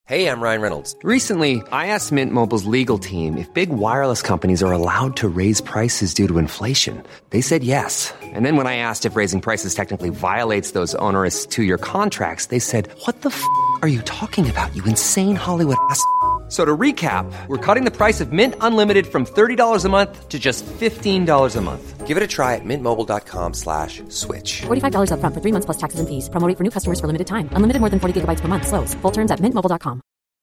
Hey, I'm Ryan Reynolds. Recently, I asked Mint Mobile's legal team if big wireless companies are allowed to raise prices due to inflation. They said yes. And then when I asked if raising prices technically violates those onerous two-year contracts, they said, "What the f*** are you talking about, you insane Hollywood ass?" So to recap, we're cutting the price of Mint Unlimited from $30 a month to just $15 a month. Give it a try at mintmobile.com/switch. $45 up front for 3 months plus taxes and fees. Promo rate for new customers for limited time. Unlimited more than 40 gigabytes per month. Slows full terms at mintmobile.com.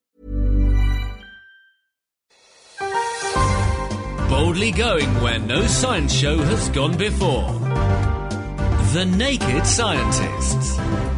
Boldly going where no science show has gone before. The Naked Scientists.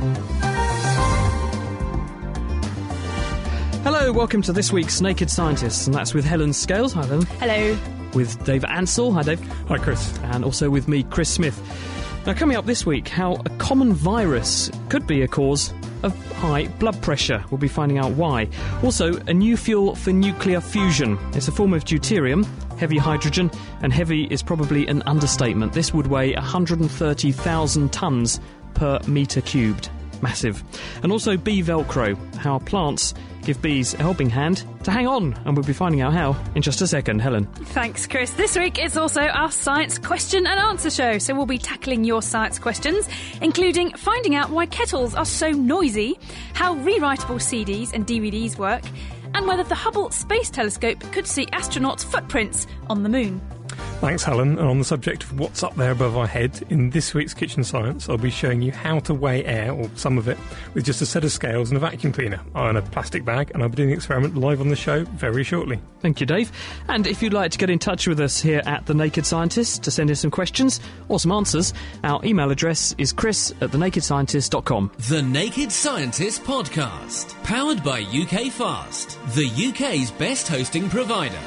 Hello, welcome to this week's Naked Scientists, and that's with Helen Scales. Hi, Helen. Hello. With Dave Ansell. Hi, Dave. Hi, Chris. And also with me, Chris Smith. Now, coming up this week, how a common virus could be a cause of high blood pressure. We'll be finding out why. Also, a new fuel for nuclear fusion. It's a form of deuterium, heavy hydrogen, and heavy is probably an understatement. This would weigh 130,000 tonnes per metre cubed. Massive. And also bee Velcro, how plants give bees a helping hand to hang on, and we'll be finding out how in just a second. Helen. Thanks, Chris. This week it's also our science question and answer show, so we'll be tackling your science questions, including finding out why kettles are so noisy, how rewritable CDs and DVDs work, and whether the Hubble Space Telescope could see astronauts' footprints on the moon. Thanks, Helen. And on the subject of what's up there above our head, in this week's Kitchen Science, I'll be showing you how to weigh air, or some of it, with just a set of scales and a vacuum cleaner and a plastic bag, and I'll be doing the experiment live on the show very shortly. Thank you, Dave. And if you'd like to get in touch with us here at The Naked Scientist to send us some questions or some answers, our email address is chris@thenakedscientist.com. The Naked Scientist Podcast. Powered by UK Fast, the UK's best hosting provider.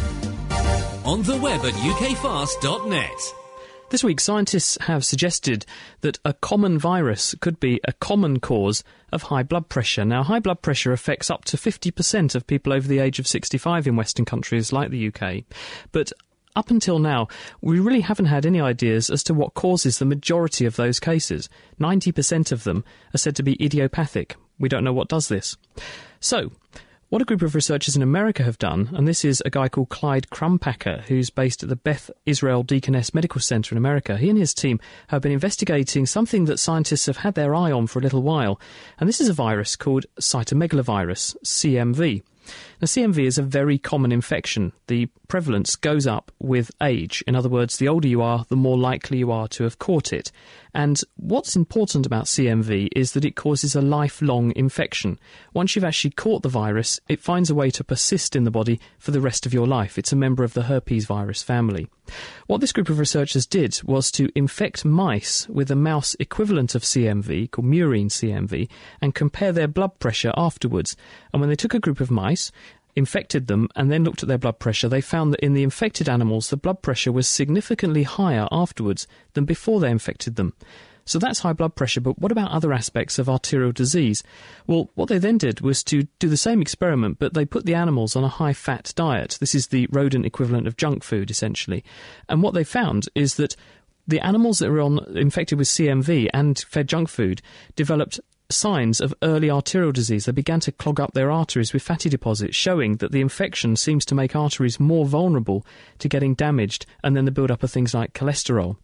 On the web at ukfast.net. This week, scientists have suggested that a common virus could be a common cause of high blood pressure. Now, high blood pressure affects up to 50% of people over the age of 65 in Western countries like the UK. But up until now, we really haven't had any ideas as to what causes the majority of those cases. 90% of them are said to be idiopathic. We don't know what does this. So, what a group of researchers in America have done, and this is a guy called Clyde Crumpacker, who's based at the Beth Israel Deaconess Medical Center in America. He and his team have been investigating something that scientists have had their eye on for a little while, and this is a virus called cytomegalovirus, CMV. Now, CMV is a very common infection. The prevalence goes up with age. In other words, the older you are, the more likely you are to have caught it. And what's important about CMV is that it causes a lifelong infection. Once you've actually caught the virus, it finds a way to persist in the body for the rest of your life. It's a member of the herpes virus family. What this group of researchers did was to infect mice with a mouse equivalent of CMV, called murine CMV, and compare their blood pressure afterwards. And when they took a group of mice, infected them, and then looked at their blood pressure, they found that in the infected animals, the blood pressure was significantly higher afterwards than before they infected them. So that's high blood pressure, but what about other aspects of arterial disease? Well, what they then did was to do the same experiment, but they put the animals on a high-fat diet. This is the rodent equivalent of junk food, essentially. And what they found is that the animals that were infected with CMV and fed junk food developed signs of early arterial disease. They began to clog up their arteries with fatty deposits, showing that the infection seems to make arteries more vulnerable to getting damaged, and then the build-up of things like cholesterol.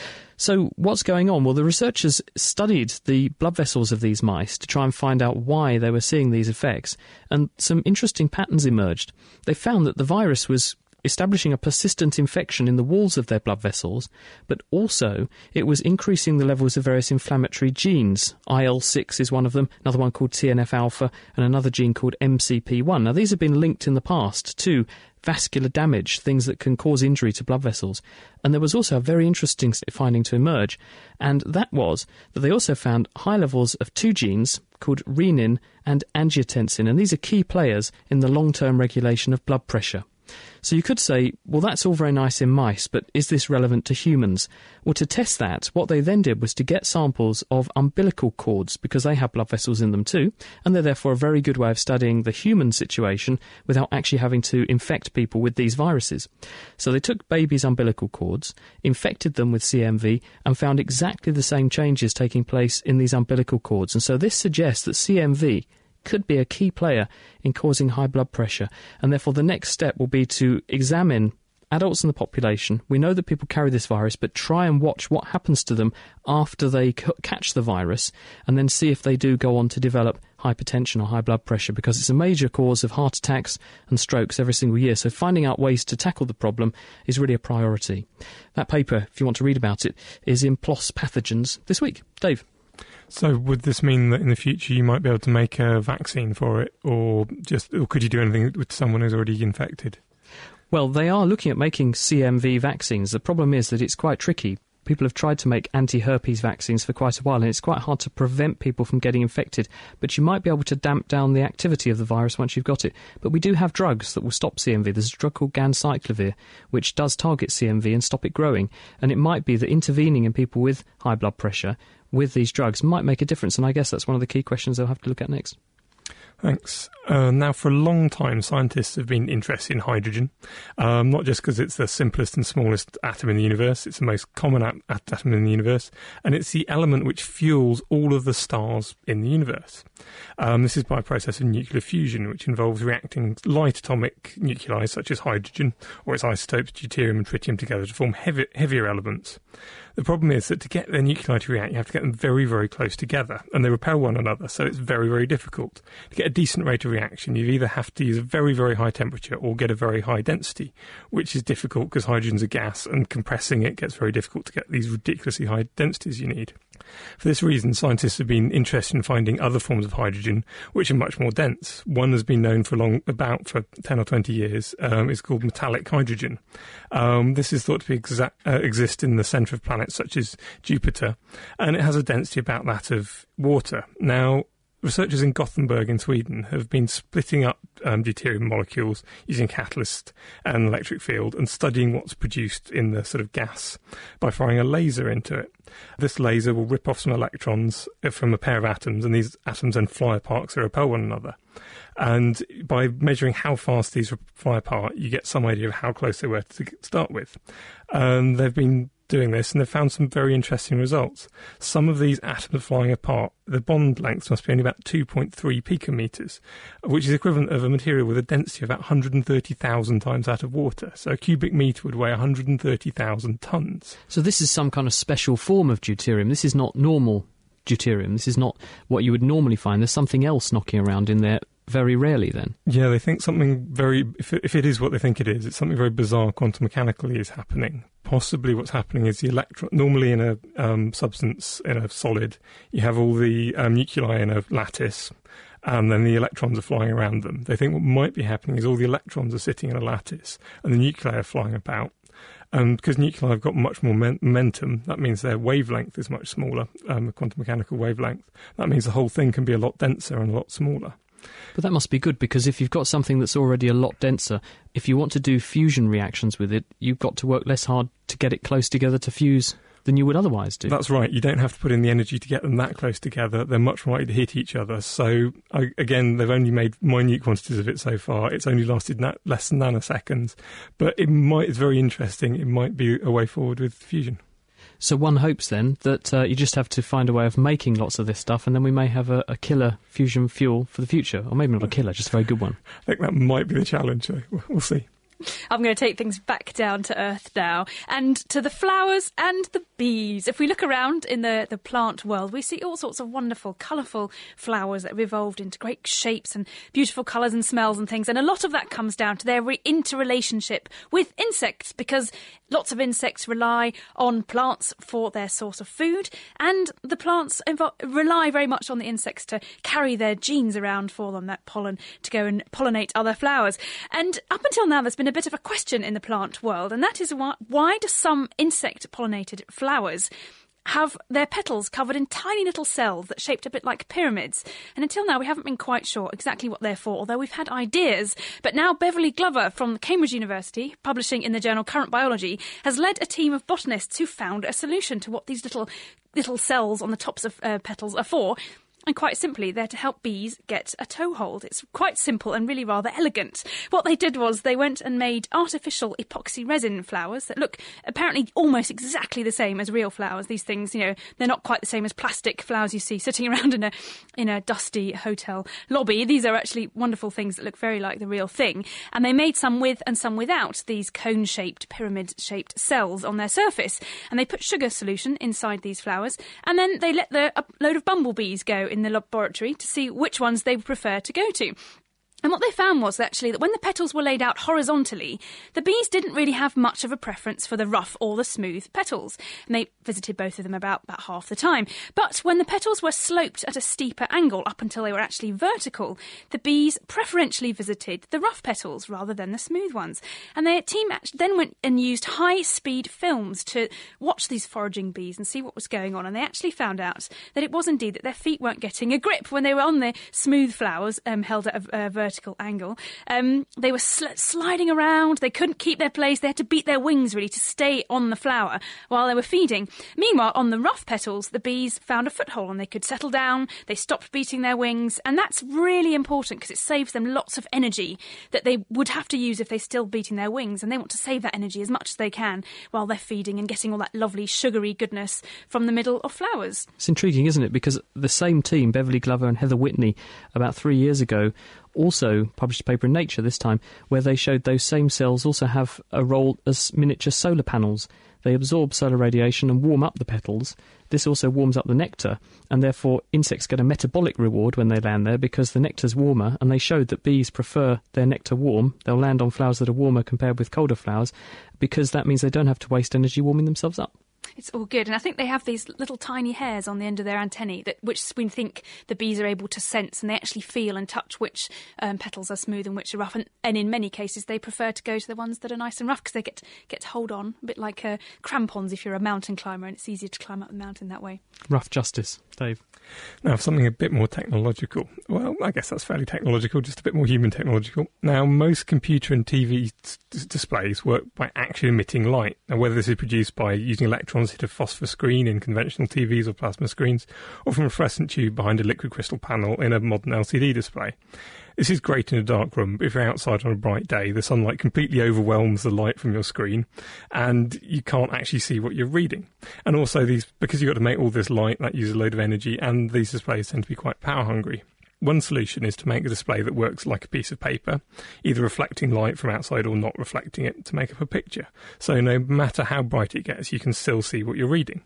So what's going on? Well, the researchers studied the blood vessels of these mice to try and find out why they were seeing these effects, and some interesting patterns emerged. They found that the virus was establishing a persistent infection in the walls of their blood vessels, but also it was increasing the levels of various inflammatory genes. IL-6 is one of them, another one called TNF-alpha, and another gene called MCP1. Now, these have been linked in the past to vascular damage, things that can cause injury to blood vessels. And there was also a very interesting finding to emerge, and that was that they also found high levels of two genes called renin and angiotensin, and these are key players in the long-term regulation of blood pressure. So you could say, well, that's all very nice in mice, but is this relevant to humans? Well, to test that, what they then did was to get samples of umbilical cords, because they have blood vessels in them too, and they're therefore a very good way of studying the human situation without actually having to infect people with these viruses. So they took babies' umbilical cords, infected them with CMV, and found exactly the same changes taking place in these umbilical cords. And so this suggests that CMV could be a key player in causing high blood pressure. And therefore the next step will be to examine adults in the population. We know that people carry this virus, but try and watch what happens to them after they catch the virus, and then see if they do go on to develop hypertension or high blood pressure, because it's a major cause of heart attacks and strokes every single year. So finding out ways to tackle the problem is really a priority. That paper, if you want to read about it, is in PLOS Pathogens this week. Dave? So would this mean that in the future you might be able to make a vaccine for it, or could you do anything with someone who's already infected? Well, they are looking at making CMV vaccines. The problem is that it's quite tricky. People have tried to make anti-herpes vaccines for quite a while, and it's quite hard to prevent people from getting infected. But you might be able to damp down the activity of the virus once you've got it. But we do have drugs that will stop CMV. There's a drug called ganciclovir, which does target CMV and stop it growing. And it might be that intervening in people with high blood pressure with these drugs might make a difference. And I guess that's one of the key questions they'll have to look at next. Thanks. Now, for a long time, scientists have been interested in hydrogen, not just because it's the simplest and smallest atom in the universe, it's the most common atom in the universe, and it's the element which fuels all of the stars in the universe. This is by a process of nuclear fusion, which involves reacting light atomic nuclei, such as hydrogen, or its isotopes, deuterium and tritium, together to form heavier elements. The problem is that to get their nuclei to react, you have to get them very, very close together, and they repel one another, so it's very, very difficult. To get a decent rate of reaction, you either have to use a very, very high temperature or get a very high density, which is difficult because hydrogen's a gas, and compressing it gets very difficult to get these ridiculously high densities you need. For this reason, scientists have been interested in finding other forms of hydrogen which are much more dense. One has been known for 10 or 20 years. It's called metallic hydrogen. This is thought to exist in the centre of planets such as Jupiter, and it has a density about that of water. Now, researchers in Gothenburg in Sweden have been splitting up deuterium molecules using a catalyst and electric field and studying what's produced in the sort of gas by firing a laser into it. This laser will rip off some electrons from a pair of atoms, and these atoms then fly apart because they repel one another. And by measuring how fast these fly apart, you get some idea of how close they were to start with. And they've been doing this, and they've found some very interesting results. Some of these atoms flying apart, the bond lengths must be only about 2.3 picometers, which is equivalent of a material with a density of about 130,000 times that of water. So a cubic metre would weigh 130,000 tonnes. So this is some kind of special form of deuterium. This is not normal deuterium. This is not what you would normally find. There's something else knocking around in there very rarely then. Yeah, they think something very, if it is what they think it is, it's something very bizarre quantum mechanically is happening. Possibly what's happening is the electron, normally in a substance, in a solid, you have all the nuclei in a lattice, and then the electrons are flying around them. They think what might be happening is all the electrons are sitting in a lattice, and the nuclei are flying about. And because nuclei have got much more momentum, that means their wavelength is much smaller, the quantum mechanical wavelength. That means the whole thing can be a lot denser and a lot smaller. But that must be good, because if you've got something that's already a lot denser, if you want to do fusion reactions with it, you've got to work less hard to get it close together to fuse than you would otherwise do. That's right. You don't have to put in the energy to get them that close together. They're much more likely to hit each other. So, again, they've only made minute quantities of it so far. It's only lasted less than nanoseconds. But it's very interesting. It might be a way forward with fusion. So one hopes then that you just have to find a way of making lots of this stuff, and then we may have a killer fusion fuel for the future. Or maybe not a killer, just a very good one. I think that might be the challenge. We'll see. I'm going to take things back down to earth now, and to the flowers and the bees. If we look around in the plant world, we see all sorts of wonderful, colourful flowers that have evolved into great shapes and beautiful colours and smells and things. And a lot of that comes down to their interrelationship with insects, because lots of insects rely on plants for their source of food, and the plants rely very much on the insects to carry their genes around for them, that pollen, to go and pollinate other flowers. And up until now, there's been a bit of a question in the plant world, and that is why do some insect-pollinated flowers have their petals covered in tiny little cells that shaped a bit like pyramids? And until now, we haven't been quite sure exactly what they're for, although we've had ideas. But now Beverly Glover from Cambridge University, publishing in the journal Current Biology, has led a team of botanists who found a solution to what these little cells on the tops of petals are for. And quite simply, they're to help bees get a toehold. It's quite simple and really rather elegant. What they did was they went and made artificial epoxy resin flowers that look apparently almost exactly the same as real flowers. These things, they're not quite the same as plastic flowers you see sitting around in a dusty hotel lobby. These are actually wonderful things that look very like the real thing. And they made some with and some without these cone-shaped, pyramid-shaped cells on their surface. And they put sugar solution inside these flowers. And then they let a load of bumblebees go in the laboratory to see which ones they would prefer to go to. And what they found was actually that when the petals were laid out horizontally, the bees didn't really have much of a preference for the rough or the smooth petals. And they visited both of them about half the time. But when the petals were sloped at a steeper angle up until they were actually vertical, the bees preferentially visited the rough petals rather than the smooth ones. And their team then went and used high-speed films to watch these foraging bees and see what was going on. And they actually found out that it was indeed that their feet weren't getting a grip when they were on the smooth flowers held at a vertical angle. They were sliding around. They couldn't keep their place. They had to beat their wings really to stay on the flower while they were feeding. Meanwhile, on the rough petals, the bees found a foothold and they could settle down. They stopped beating their wings, and that's really important because it saves them lots of energy that they would have to use if they're still beating their wings, and they want to save that energy as much as they can while they're feeding and getting all that lovely sugary goodness from the middle of flowers. It's intriguing, isn't it? Because the same team, Beverly Glover and Heather Whitney, about 3 years ago, also published a paper in Nature this time where they showed those same cells also have a role as miniature solar panels. They absorb solar radiation and warm up the petals. This also warms up the nectar, and therefore insects get a metabolic reward when they land there because the nectar's warmer, and they showed that bees prefer their nectar warm. They'll land on flowers that are warmer compared with colder flowers because that means they don't have to waste energy warming themselves up. It's all good. And I think they have these little tiny hairs on the end of their antennae, which we think the bees are able to sense, and they actually feel and touch which petals are smooth and which are rough. And in many cases, they prefer to go to the ones that are nice and rough because they get to hold on, a bit like crampons if you're a mountain climber, and it's easier to climb up the mountain that way. Rough justice. Dave? Now, for something a bit more technological. Well, I guess that's fairly technological, just a bit more human technological. Now, most computer and TV displays work by actually emitting light. Now, whether this is produced by using electrons hit a phosphor screen in conventional TVs or plasma screens, or from a fluorescent tube behind a liquid crystal panel in a modern LCD display. This is great in a dark room, but if you're outside on a bright day, the sunlight completely overwhelms the light from your screen, and you can't actually see what you're reading. And also, because you've got to make all this light, that uses a load of energy, and these displays tend to be quite power hungry. One solution is to make a display that works like a piece of paper, either reflecting light from outside or not reflecting it to make up a picture. So no matter how bright it gets, you can still see what you're reading.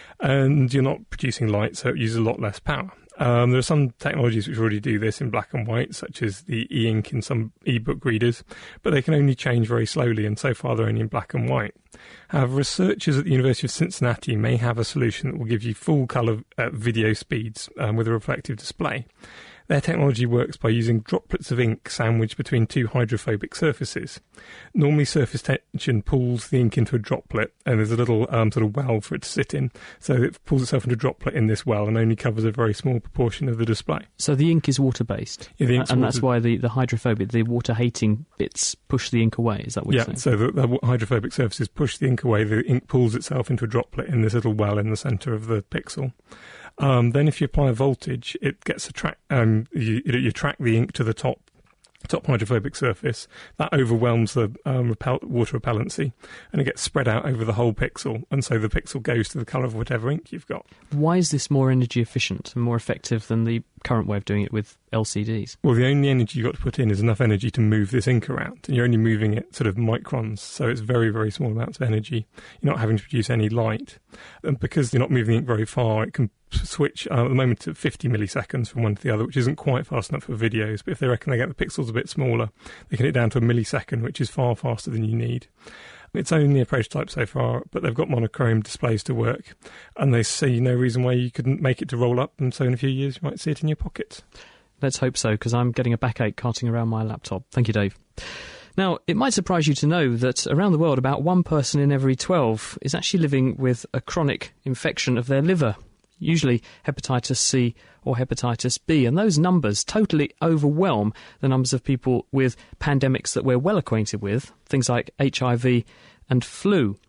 And you're not producing light, so it uses a lot less power. There are some technologies which already do this in black and white, such as the e-ink in some e-book readers, but they can only change very slowly, and so far they're only in black and white. However, researchers at the University of Cincinnati may have a solution that will give you full colour video speeds with a reflective display. Their technology works by using droplets of ink sandwiched between two hydrophobic surfaces. Normally, surface tension pulls the ink into a droplet, and there's a little sort of well for it to sit in. So it pulls itself into a droplet in this well and only covers a very small proportion of the display. So the ink is water-based? Yeah, the ink's and that's why the hydrophobic, the water-hating bits push the ink away, is that what you're saying? Yeah, so the hydrophobic surfaces push the ink away, the ink pulls itself into a droplet in this little well in the centre of the pixel. Then if you apply a voltage, it gets you track the ink to the top hydrophobic surface. That overwhelms the water repellency, and it gets spread out over the whole pixel, and so the pixel goes to the colour of whatever ink you've got. Why is this more energy efficient and more effective than the current way of doing it with LCDs? Well, the only energy you've got to put in is enough energy to move this ink around, and you're only moving it sort of microns, so it's very, very small amounts of energy. You're not having to produce any light. And because you're not moving the ink very far, it can switch at the moment to 50 milliseconds from one to the other, which isn't quite fast enough for videos, but if they reckon they get the pixels a bit smaller, they can get it down to a millisecond, which is far faster than you need. It's only a prototype so far, but they've got monochrome displays to work, and they see no reason why you couldn't make it to roll up, and so in a few years you might see it in your pocket. Let's hope so, because I'm getting a backache carting around my laptop. Thank you, Dave. Now, it might surprise you to know that around the world about 1 person in every 12 is actually living with a chronic infection of their liver, usually hepatitis C or hepatitis B, and those numbers totally overwhelm the numbers of people with pandemics that we're well acquainted with, things like HIV and flu.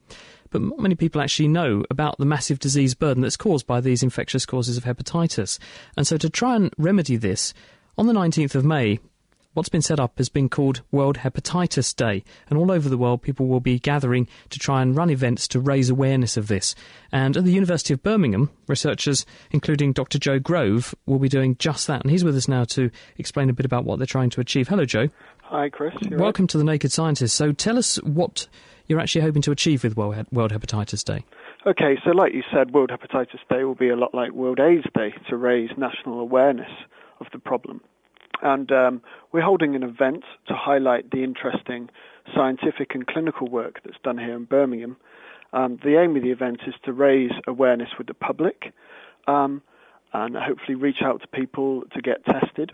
but not many people actually know about the massive disease burden that's caused by these infectious causes of hepatitis. And so to try and remedy this, on the 19th of May, what's been set up has been called World Hepatitis Day, and all over the world people will be gathering to try and run events to raise awareness of this. And at the University of Birmingham, researchers, including Dr. Joe Grove, will be doing just that, and he's with us now to explain a bit about what they're trying to achieve. Hello, Joe. Hi, Chris. Welcome to The Naked Scientist. So tell us what you're actually hoping to achieve with World Hepatitis Day. Okay, so like you said, World Hepatitis Day will be a lot like World AIDS Day to raise national awareness of the problem. And we're holding an event to highlight the interesting scientific and clinical work that's done here in Birmingham. The aim of the event is to raise awareness with the public and hopefully reach out to people to get tested.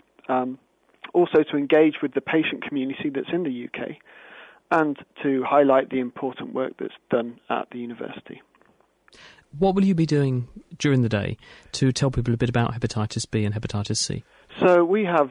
Also to engage with the patient community that's in the UK and to highlight the important work that's done at the university. What will you be doing during the day to tell people a bit about hepatitis B and hepatitis C? So we have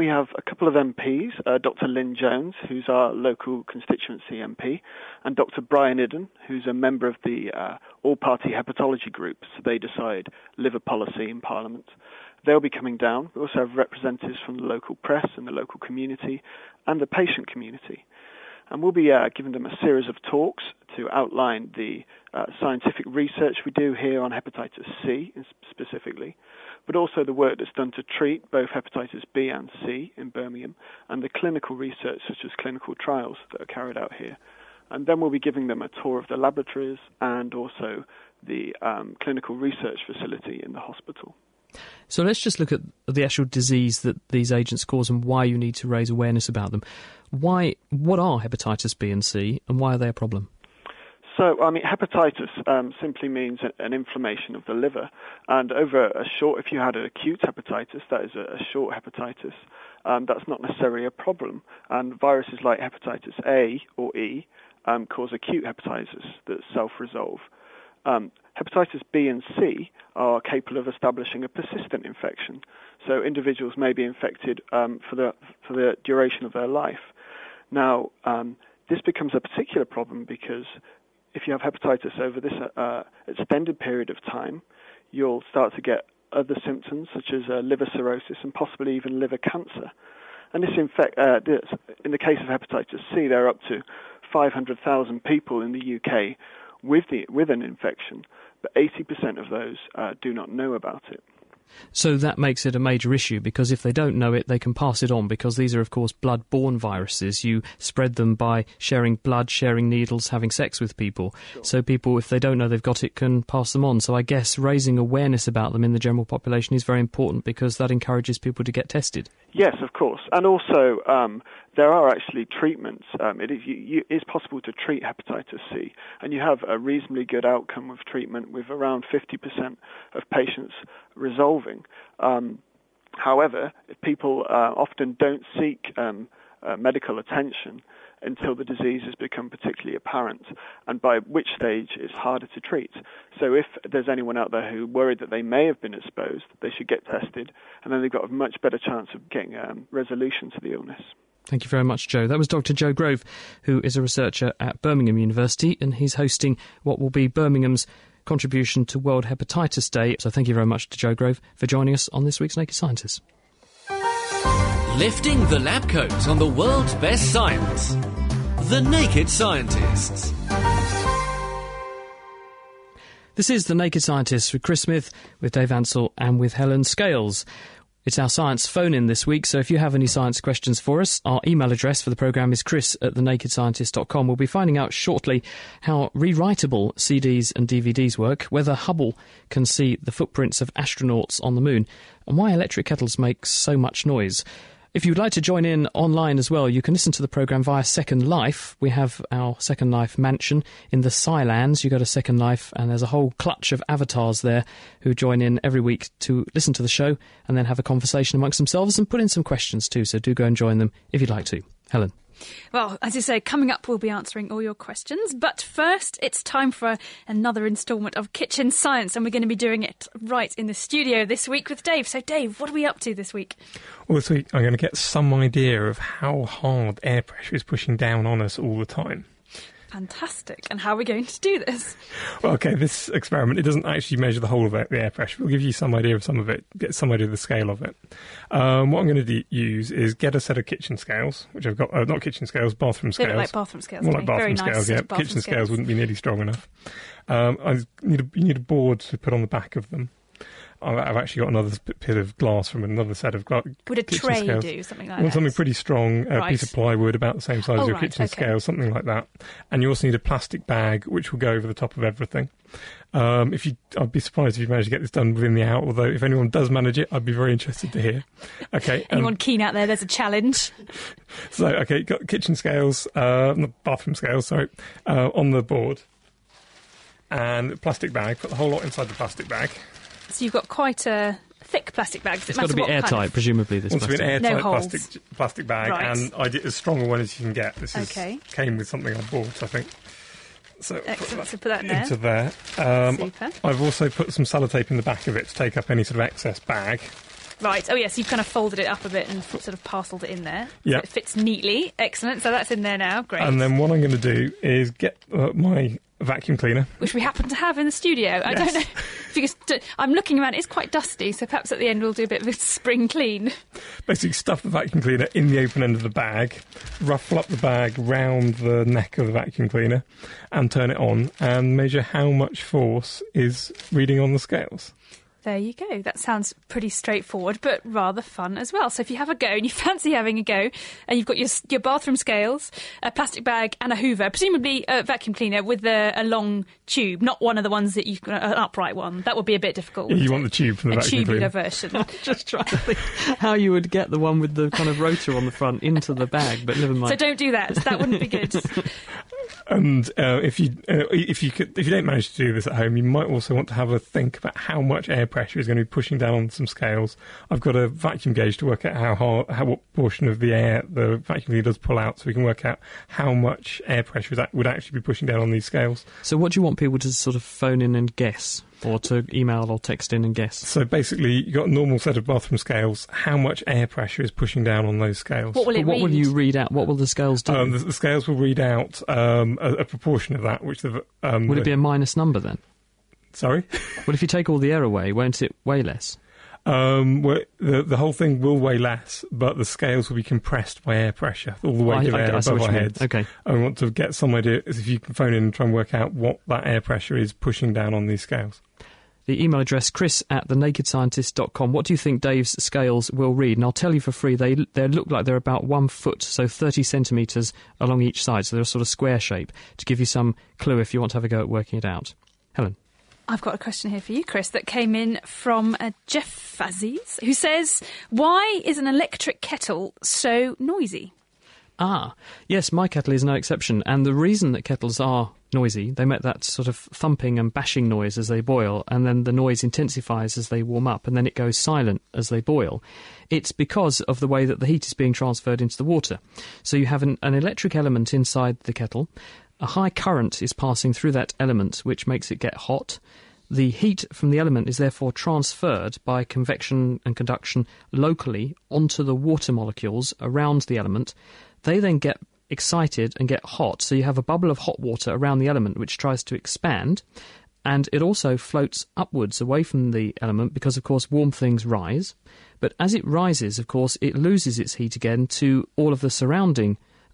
a couple of MPs, Dr. Lynn Jones, who's our local constituency MP, and Dr. Brian Idden, who's a member of the all-party hepatology group, so they decide liver policy in Parliament. They'll be coming down. We also have representatives from the local press and the local community and the patient community. And we'll be giving them a series of talks to outline the scientific research we do here on hepatitis C specifically, but also the work that's done to treat both hepatitis B and C in Birmingham, and the clinical research such as clinical trials that are carried out here. And then we'll be giving them a tour of the laboratories and also the clinical research facility in the hospital. So let's just look at the actual disease that these agents cause and why you need to raise awareness about them. What are hepatitis B and C, and why are they a problem? So, hepatitis simply means an inflammation of the liver. And if you had an acute hepatitis, that is a short hepatitis, that's not necessarily a problem. And viruses like hepatitis A or E cause acute hepatitis that self-resolve. Hepatitis B and C are capable of establishing a persistent infection. So individuals may be infected for the duration of their life. Now, this becomes a particular problem because if you have hepatitis over this extended period of time, you'll start to get other symptoms such as liver cirrhosis and possibly even liver cancer. And this, in the case of hepatitis C, there are up to 500,000 people in the UK with an infection, but 80% of those do not know about it. So that makes it a major issue, because if they don't know it, they can pass it on, because these are, of course, blood-borne viruses. You spread them by sharing blood, sharing needles, having sex with people. Sure. So people, if they don't know they've got it, can pass them on. So I guess raising awareness about them in the general population is very important, because that encourages people to get tested. Yes, of course. And also, there are actually treatments. It is possible to treat hepatitis C, and you have a reasonably good outcome with treatment, with around 50% of patients resolving. However, people often don't seek medical attention until the disease has become particularly apparent, and by which stage it's harder to treat. So if there's anyone out there who worried that they may have been exposed, they should get tested, and then they've got a much better chance of getting resolution to the illness. Thank you very much, Joe. That was Dr. Joe Grove, who is a researcher at Birmingham University, and he's hosting what will be Birmingham's contribution to World Hepatitis Day. So thank you very much to Joe Grove for joining us on this week's Naked Scientist. Lifting the lab coat on the world's best science. The Naked Scientists. This is The Naked Scientists with Chris Smith, with Dave Ansell and with Helen Scales. It's our science phone-in this week, so if you have any science questions for us, our email address for the programme is chris@thenakedscientist.com. We'll be finding out shortly how rewritable CDs and DVDs work, whether Hubble can see the footprints of astronauts on the moon, and why electric kettles make so much noise. If you'd like to join in online as well, you can listen to the programme via Second Life. We have our Second Life mansion in the Scilands. You go to Second Life and there's a whole clutch of avatars there who join in every week to listen to the show and then have a conversation amongst themselves and put in some questions too, so do go and join them if you'd like to. Helen. Well, as you say, coming up we'll be answering all your questions. But first, it's time for another instalment of Kitchen Science, and we're going to be doing it right in the studio this week with Dave. So, Dave, what are we up to this week? Well, this week I'm going to get some idea of how hard air pressure is pushing down on us all the time. Fantastic. And how are we going to do this? Well, okay, this experiment, it doesn't actually measure the whole of the air pressure. We'll give you some idea of some of it, get some idea of the scale of it. What I'm going to use is get a set of kitchen scales, which I've got, not kitchen scales, bathroom scales. They look like bathroom scales. More like bathroom scales, yeah. Kitchen scales wouldn't be nearly strong enough. You need a board to put on the back of them. I've actually got another bit of glass from another set of Would a tray scales. do something like I want that? something pretty strong, a piece of plywood about the same size as your kitchen scale, something like that. And you also need a plastic bag which will go over the top of everything. I'd be surprised if you manage to get this done within the hour, although if anyone does manage it, I'd be very interested to hear. Okay. Anyone keen out there's a challenge. So, okay, got kitchen scales, bathroom scales, sorry, on the board. And a plastic bag, put the whole lot inside the plastic bag. So you've got quite a thick plastic bag. It's got to be airtight, presumably, this plastic. It's an airtight no plastic bag, right. and I did as strong a one as you can get. This came with something I bought, I think. So excellent, so put that in into there. Super. I've also put some sellotape in the back of it to take up any sort of excess bag. Right, oh yes, you've kind of folded it up a bit and sort of parcelled it in there. Yeah. So it fits neatly. Excellent, so that's in there now, great. And then what I'm going to do is get my vacuum cleaner. Which we happen to have in the studio. Yes. I don't know if you could... I'm looking around, it's quite dusty, so perhaps at the end we'll do a bit of a spring clean. Basically stuff the vacuum cleaner in the open end of the bag, ruffle up the bag round the neck of the vacuum cleaner and turn it on and measure how much force is reading on the scales. There you go. That sounds pretty straightforward, but rather fun as well. So if you have a go and you fancy having a go, and you've got your bathroom scales, a plastic bag and a hoover, presumably a vacuum cleaner with a long tube, not one of the ones that an upright one. That would be a bit difficult. Yeah, you want the tube from the vacuum cleaner. A tubular version. Just trying to think how you would get the one with the kind of rotor on the front into the bag, but never mind. So don't do that. That wouldn't be good. And if you don't manage to do this at home, you might also want to have a think about how much air pressure is going to be pushing down on some scales. I've got a vacuum gauge to work out what portion of the air the vacuum cleaner does pull out, so we can work out how much air pressure would actually be pushing down on these scales. So what do you want people to sort of phone in and guess? Or to email or text in and guess? So basically, you've got a normal set of bathroom scales. How much air pressure is pushing down on those scales? What will it read? What will you read out? What will the scales do? The scales will read out a proportion of that. Which would it be a minus number then? Sorry? Well, if you take all the air away, won't it weigh less? Well, the whole thing will weigh less, but the scales will be compressed by air pressure, all the weight of air above our heads. Okay. I want to get some idea, if you can phone in and try and work out what that air pressure is pushing down on these scales. The email address, chris@thenakedscientist.com. What do you think Dave's scales will read? And I'll tell you for free, they look like they're about 1 foot, so 30 centimetres along each side, so they're a sort of square shape, to give you some clue if you want to have a go at working it out. Helen? I've got a question here for you, Chris, that came in from Jeff Fazzies, who says, why is an electric kettle so noisy? Yes, my kettle is no exception. And the reason that kettles are noisy, they make that sort of thumping and bashing noise as they boil, and then the noise intensifies as they warm up, and then it goes silent as they boil. It's because of the way that the heat is being transferred into the water. So you have an electric element inside the kettle. A high current is passing through that element, which makes it get hot. The heat from the element is therefore transferred by convection and conduction locally onto the water molecules around the element. They then get excited and get hot, so you have a bubble of hot water around the element which tries to expand, and it also floats upwards away from the element because, of course, warm things rise. But as it rises, of course, it loses its heat again to all of the surrounding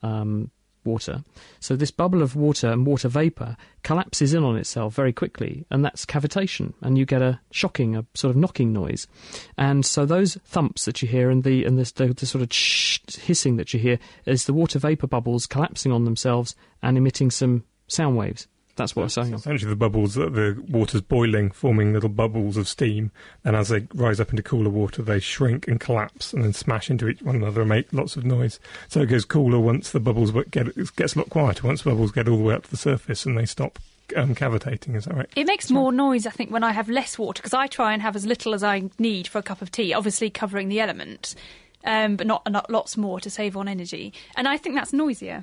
water. So this bubble of water and water vapour collapses in on itself very quickly, and that's cavitation, and you get a sort of knocking noise. And so those thumps that you hear and the sort of hissing that you hear is the water vapour bubbles collapsing on themselves and emitting some sound waves. That's what I'm saying. Essentially, the bubbles, the water's boiling, forming little bubbles of steam, and as they rise up into cooler water, they shrink and collapse and then smash into one another and make lots of noise. So it goes cooler once the bubbles it gets a lot quieter once the bubbles get all the way up to the surface and they stop cavitating. Is that right? It makes more noise, I think, when I have less water, because I try and have as little as I need for a cup of tea, obviously covering the element, but not lots more to save on energy. And I think that's noisier.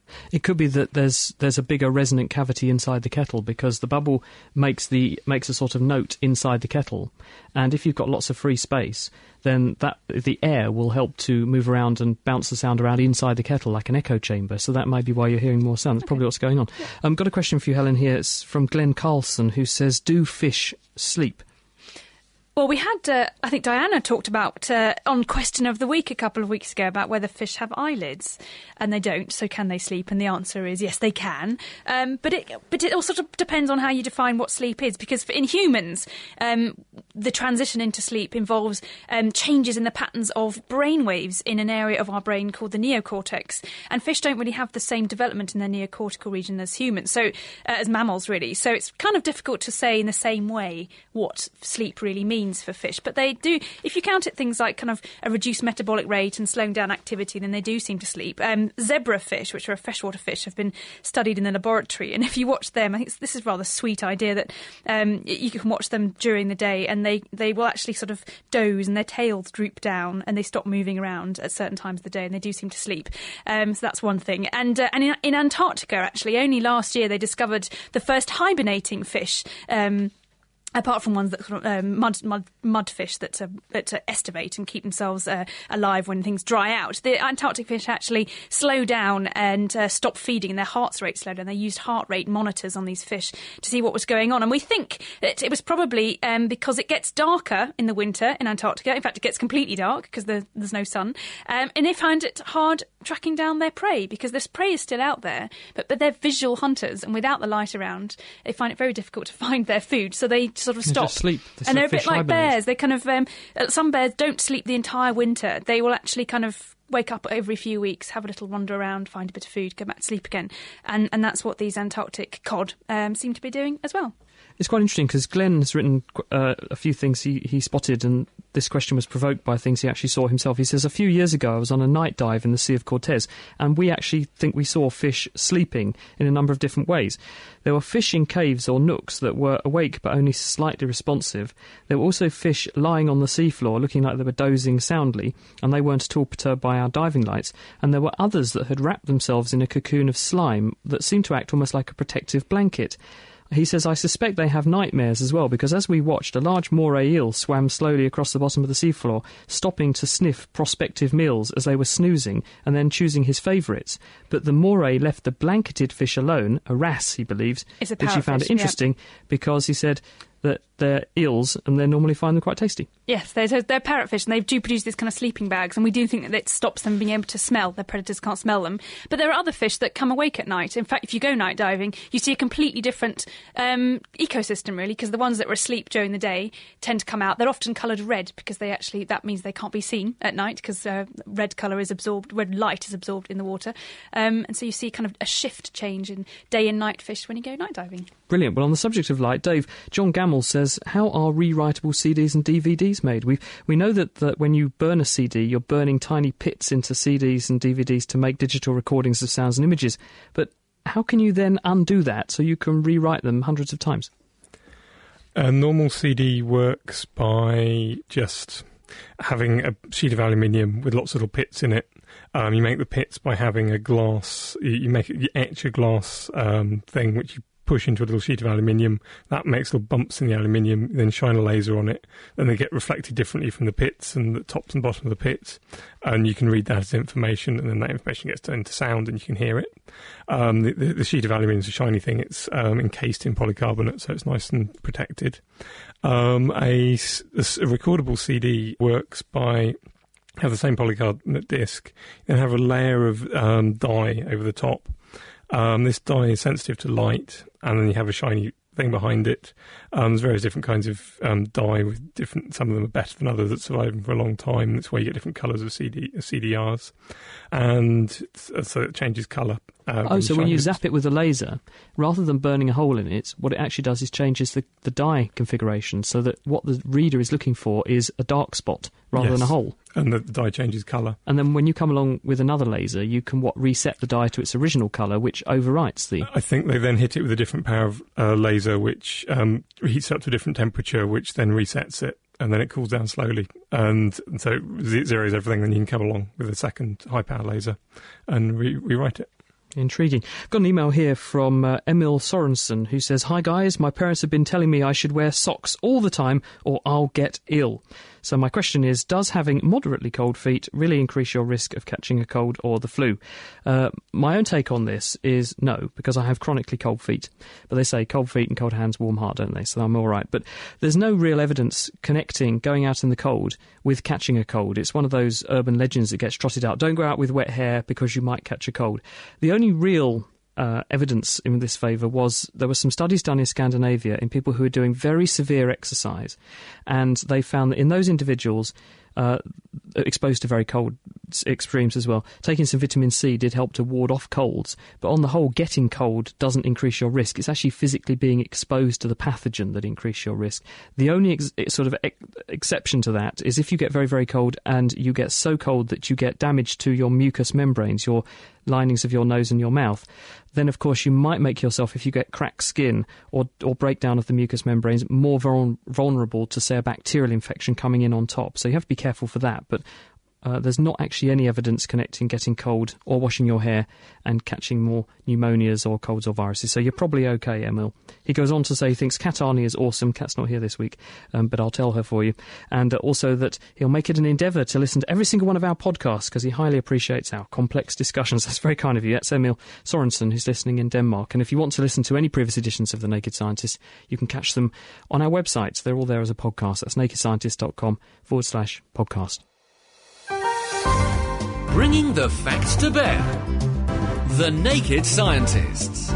It could be that there's a bigger resonant cavity inside the kettle, because the bubble makes a sort of note inside the kettle, and if you've got lots of free space, then the air will help to move around and bounce the sound around inside the kettle like an echo chamber. So that may be why you're hearing more sound. That's probably what's going on. Got a question for you, Helen. Here it's from Glenn Carlson, who says, "Do fish sleep?" Well, we had, I think Diana talked about on Question of the Week a couple of weeks ago about whether fish have eyelids, and they don't, so can they sleep? And the answer is yes, they can. But it all sort of depends on how you define what sleep is, because in humans, the transition into sleep involves changes in the patterns of brain waves in an area of our brain called the neocortex, and fish don't really have the same development in their neocortical region as humans, so as mammals really. So it's kind of difficult to say in the same way what sleep really means for fish, but they do, if you count it things like kind of a reduced metabolic rate and slowing down activity, then they do seem to sleep. Zebrafish, which are a freshwater fish, have been studied in the laboratory, and if you watch them, I think this is a rather sweet idea that you can watch them during the day, and they will actually sort of doze and their tails droop down and they stop moving around at certain times of the day, and they do seem to sleep. So that's one thing. And in Antarctica, actually, only last year they discovered the first hibernating fish, apart from ones that mudfish that estivate and keep themselves alive when things dry out. The Antarctic fish actually slow down and stop feeding, and their heart rate slowed down. They used heart rate monitors on these fish to see what was going on. And we think that it was probably because it gets darker in the winter in Antarctica. In fact, it gets completely dark because there's no sun. And they find it hard tracking down their prey, because this prey is still out there, but they're visual hunters, and without the light around, they find it very difficult to find their food. So they sort of stop. They just sleep. And they're a bit like bears. They kind of some bears don't sleep the entire winter. They will actually kind of wake up every few weeks, have a little wander around, find a bit of food, go back to sleep again. And that's what these Antarctic cod seem to be doing as well. It's quite interesting because Glenn has written a few things he spotted, and this question was provoked by things he actually saw himself. He says, "A few years ago I was on a night dive in the Sea of Cortez, and we actually think we saw fish sleeping in a number of different ways. There were fish in caves or nooks that were awake but only slightly responsive. There were also fish lying on the seafloor looking like they were dozing soundly, and they weren't at all perturbed by our diving lights. And there were others that had wrapped themselves in a cocoon of slime that seemed to act almost like a protective blanket." He says, "I suspect they have nightmares as well, because as we watched, a large moray eel swam slowly across the bottom of the seafloor, stopping to sniff prospective meals as they were snoozing and then choosing his favourites. But the moray left the blanketed fish alone, a wrasse, he believes, which he found interesting because he said that they're eels and they normally find them quite tasty." Yes, they're parrotfish, and they do produce these kind of sleeping bags, and we do think that it stops them being able to smell. Their predators can't smell them. But there are other fish that come awake at night. In fact, if you go night diving, you see a completely different ecosystem, really, because the ones that were asleep during the day tend to come out. They're often coloured red, because that means they can't be seen at night, because red light is absorbed in the water. And so you see kind of a shift change in day and night fish when you go night diving. Brilliant. Well, on the subject of light, Dave, John Gamble says, "How are rewritable CDs and DVDs made? We know that when you burn a CD, you're burning tiny pits into CDs and DVDs to make digital recordings of sounds and images. But how can you then undo that so you can rewrite them hundreds of times?" A normal CD works by just having a sheet of aluminium with lots of little pits in it. You make the pits by having a glass. You etch a glass thing which you push into a little sheet of aluminium. That makes little bumps in the aluminium, then shine a laser on it, and they get reflected differently from the pits and the tops and bottom of the pits, and you can read that as information, and then that information gets turned into sound and you can hear it. The sheet of aluminium is a shiny thing. It's encased in polycarbonate, so it's nice and protected. A recordable CD works by have the same polycarbonate disc, then have a layer of dye over the top. This dye is sensitive to light, and then you have a shiny thing behind it. There's various different kinds of dye with different. Some of them are better than others that survive for a long time. That's why you get different colours of CDRs, and so it changes colour. So when you zap it with a laser, rather than burning a hole in it, what it actually does is changes the dye configuration, so that what the reader is looking for is a dark spot rather than a hole. And the dye changes colour. And then when you come along with another laser, you can reset the dye to its original colour, which overwrites the... I think they then hit it with a different power of laser, which heats up to a different temperature, which then resets it, and then it cools down slowly. And so it zeroes everything, then you can come along with a second high-power laser and rewrite it. Intriguing. I've got an email here from Emil Sorensen, who says, "Hi guys, my parents have been telling me I should wear socks all the time or I'll get ill. So my question is, does having moderately cold feet really increase your risk of catching a cold or the flu?" My own take on this is no, because I have chronically cold feet. But they say cold feet and cold hands, warm heart, don't they? So I'm all right. But there's no real evidence connecting going out in the cold with catching a cold. It's one of those urban legends that gets trotted out. Don't go out with wet hair because you might catch a cold. The only real evidence in this favour was there were some studies done in Scandinavia in people who were doing very severe exercise, and they found that in those individuals exposed to very cold extremes as well, taking some vitamin C did help to ward off colds. But on the whole, getting cold doesn't increase your risk. It's actually physically being exposed to the pathogen that increases your risk. The only exception to that is if you get very, very cold and you get so cold that you get damage to your mucous membranes, your linings of your nose and your mouth, then of course you might make yourself, if you get cracked skin or breakdown of the mucous membranes, more vulnerable to, say, a bacterial infection coming in on top. So you have to be careful for that. But there's not actually any evidence connecting getting cold or washing your hair and catching more pneumonias or colds or viruses. So you're probably okay, Emil. He goes on to say he thinks Kat Arney is awesome. Kat's not here this week, but I'll tell her for you. And also that he'll make it an endeavour to listen to every single one of our podcasts because he highly appreciates our complex discussions. That's very kind of you. That's Emil Sorensen, who's listening in Denmark. And if you want to listen to any previous editions of The Naked Scientist, you can catch them on our website. They're all there as a podcast. That's nakedscientist.com/podcast. Bringing the facts to bear. The Naked Scientists.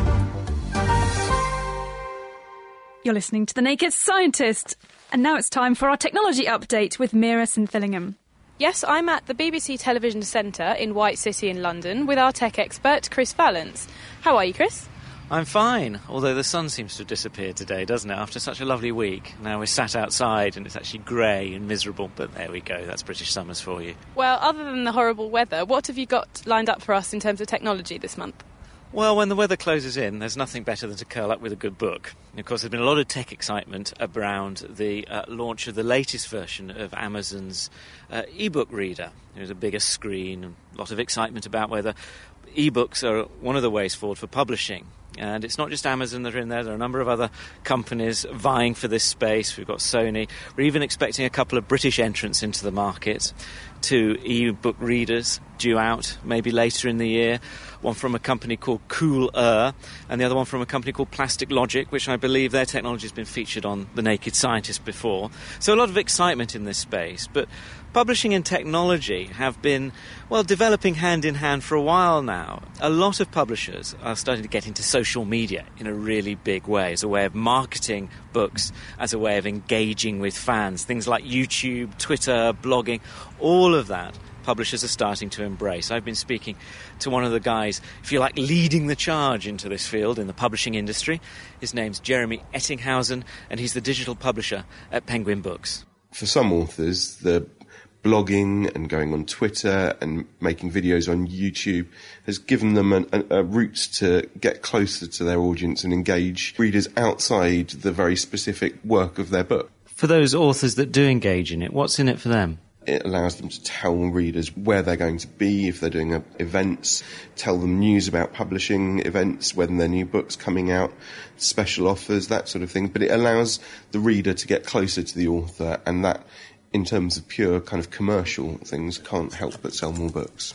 You're listening to The Naked Scientist. And now it's time for our technology update with Mira St-Fillingham. Yes, I'm at the BBC Television Centre in White City in London with our tech expert, Chris Vallance. How are you, Chris? I'm fine, although the sun seems to have disappeared today, doesn't it, after such a lovely week. Now we're sat outside and it's actually grey and miserable, but there we go, that's British summers for you. Well, other than the horrible weather, what have you got lined up for us in terms of technology this month? Well, when the weather closes in, there's nothing better than to curl up with a good book. And of course, there's been a lot of tech excitement around the launch of the latest version of Amazon's e-book reader. There's a bigger screen, and a lot of excitement about whether e-books are one of the ways forward for publishing. And it's not just Amazon that are in there. There are a number of other companies vying for this space. We've got Sony. We're even expecting a couple of British entrants into the market. 2 e-book readers due out maybe later in the year. One from a company called Cooler and the other one from a company called Plastic Logic, which I believe their technology has been featured on The Naked Scientist before. So a lot of excitement in this space. But publishing and technology have been, well, developing hand in hand for a while now. A lot of publishers are starting to get into social media in a really big way as a way of marketing books, as a way of engaging with fans. Things like YouTube, Twitter, blogging, all of that publishers are starting to embrace. I've been speaking to one of the guys, if you like, leading the charge into this field in the publishing industry. His name's Jeremy Ettinghausen, and he's the digital publisher at Penguin Books. For some authors, the blogging and going on Twitter and making videos on YouTube has given them a route to get closer to their audience and engage readers outside the very specific work of their book. For those authors that do engage in it, what's in it for them? It allows them to tell readers where they're going to be if they're doing events, tell them news about publishing events, when their new book's coming out, special offers, that sort of thing. But it allows the reader to get closer to the author, and that, in terms of pure kind of commercial things, can't help but sell more books.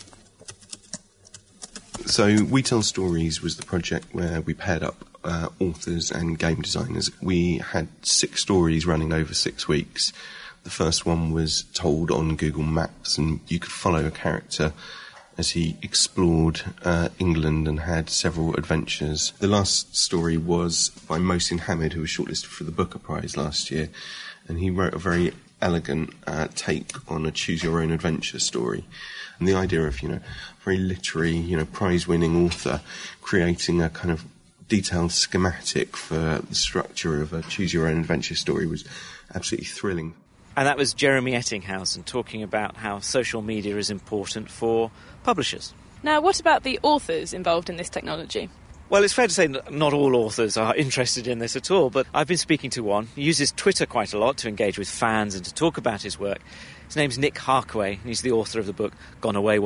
So We Tell Stories was the project where we paired up authors and game designers. We had 6 stories running over 6 weeks. The first one was told on Google Maps, and you could follow a character as he explored England and had several adventures. The last story was by Mohsin Hamid, who was shortlisted for the Booker Prize last year, and he wrote a very elegant take on a choose-your-own-adventure story. And the idea of, very literary, prize-winning author creating a kind of detailed schematic for the structure of a choose-your-own-adventure story was absolutely thrilling. And that was Jeremy Ettinghausen talking about how social media is important for publishers. Now, what about the authors involved in this technology? Well, it's fair to say that not all authors are interested in this at all, but I've been speaking to one. He uses Twitter quite a lot to engage with fans and to talk about his work. His name's Nick Harkaway, and he's the author of the book Gone Away World.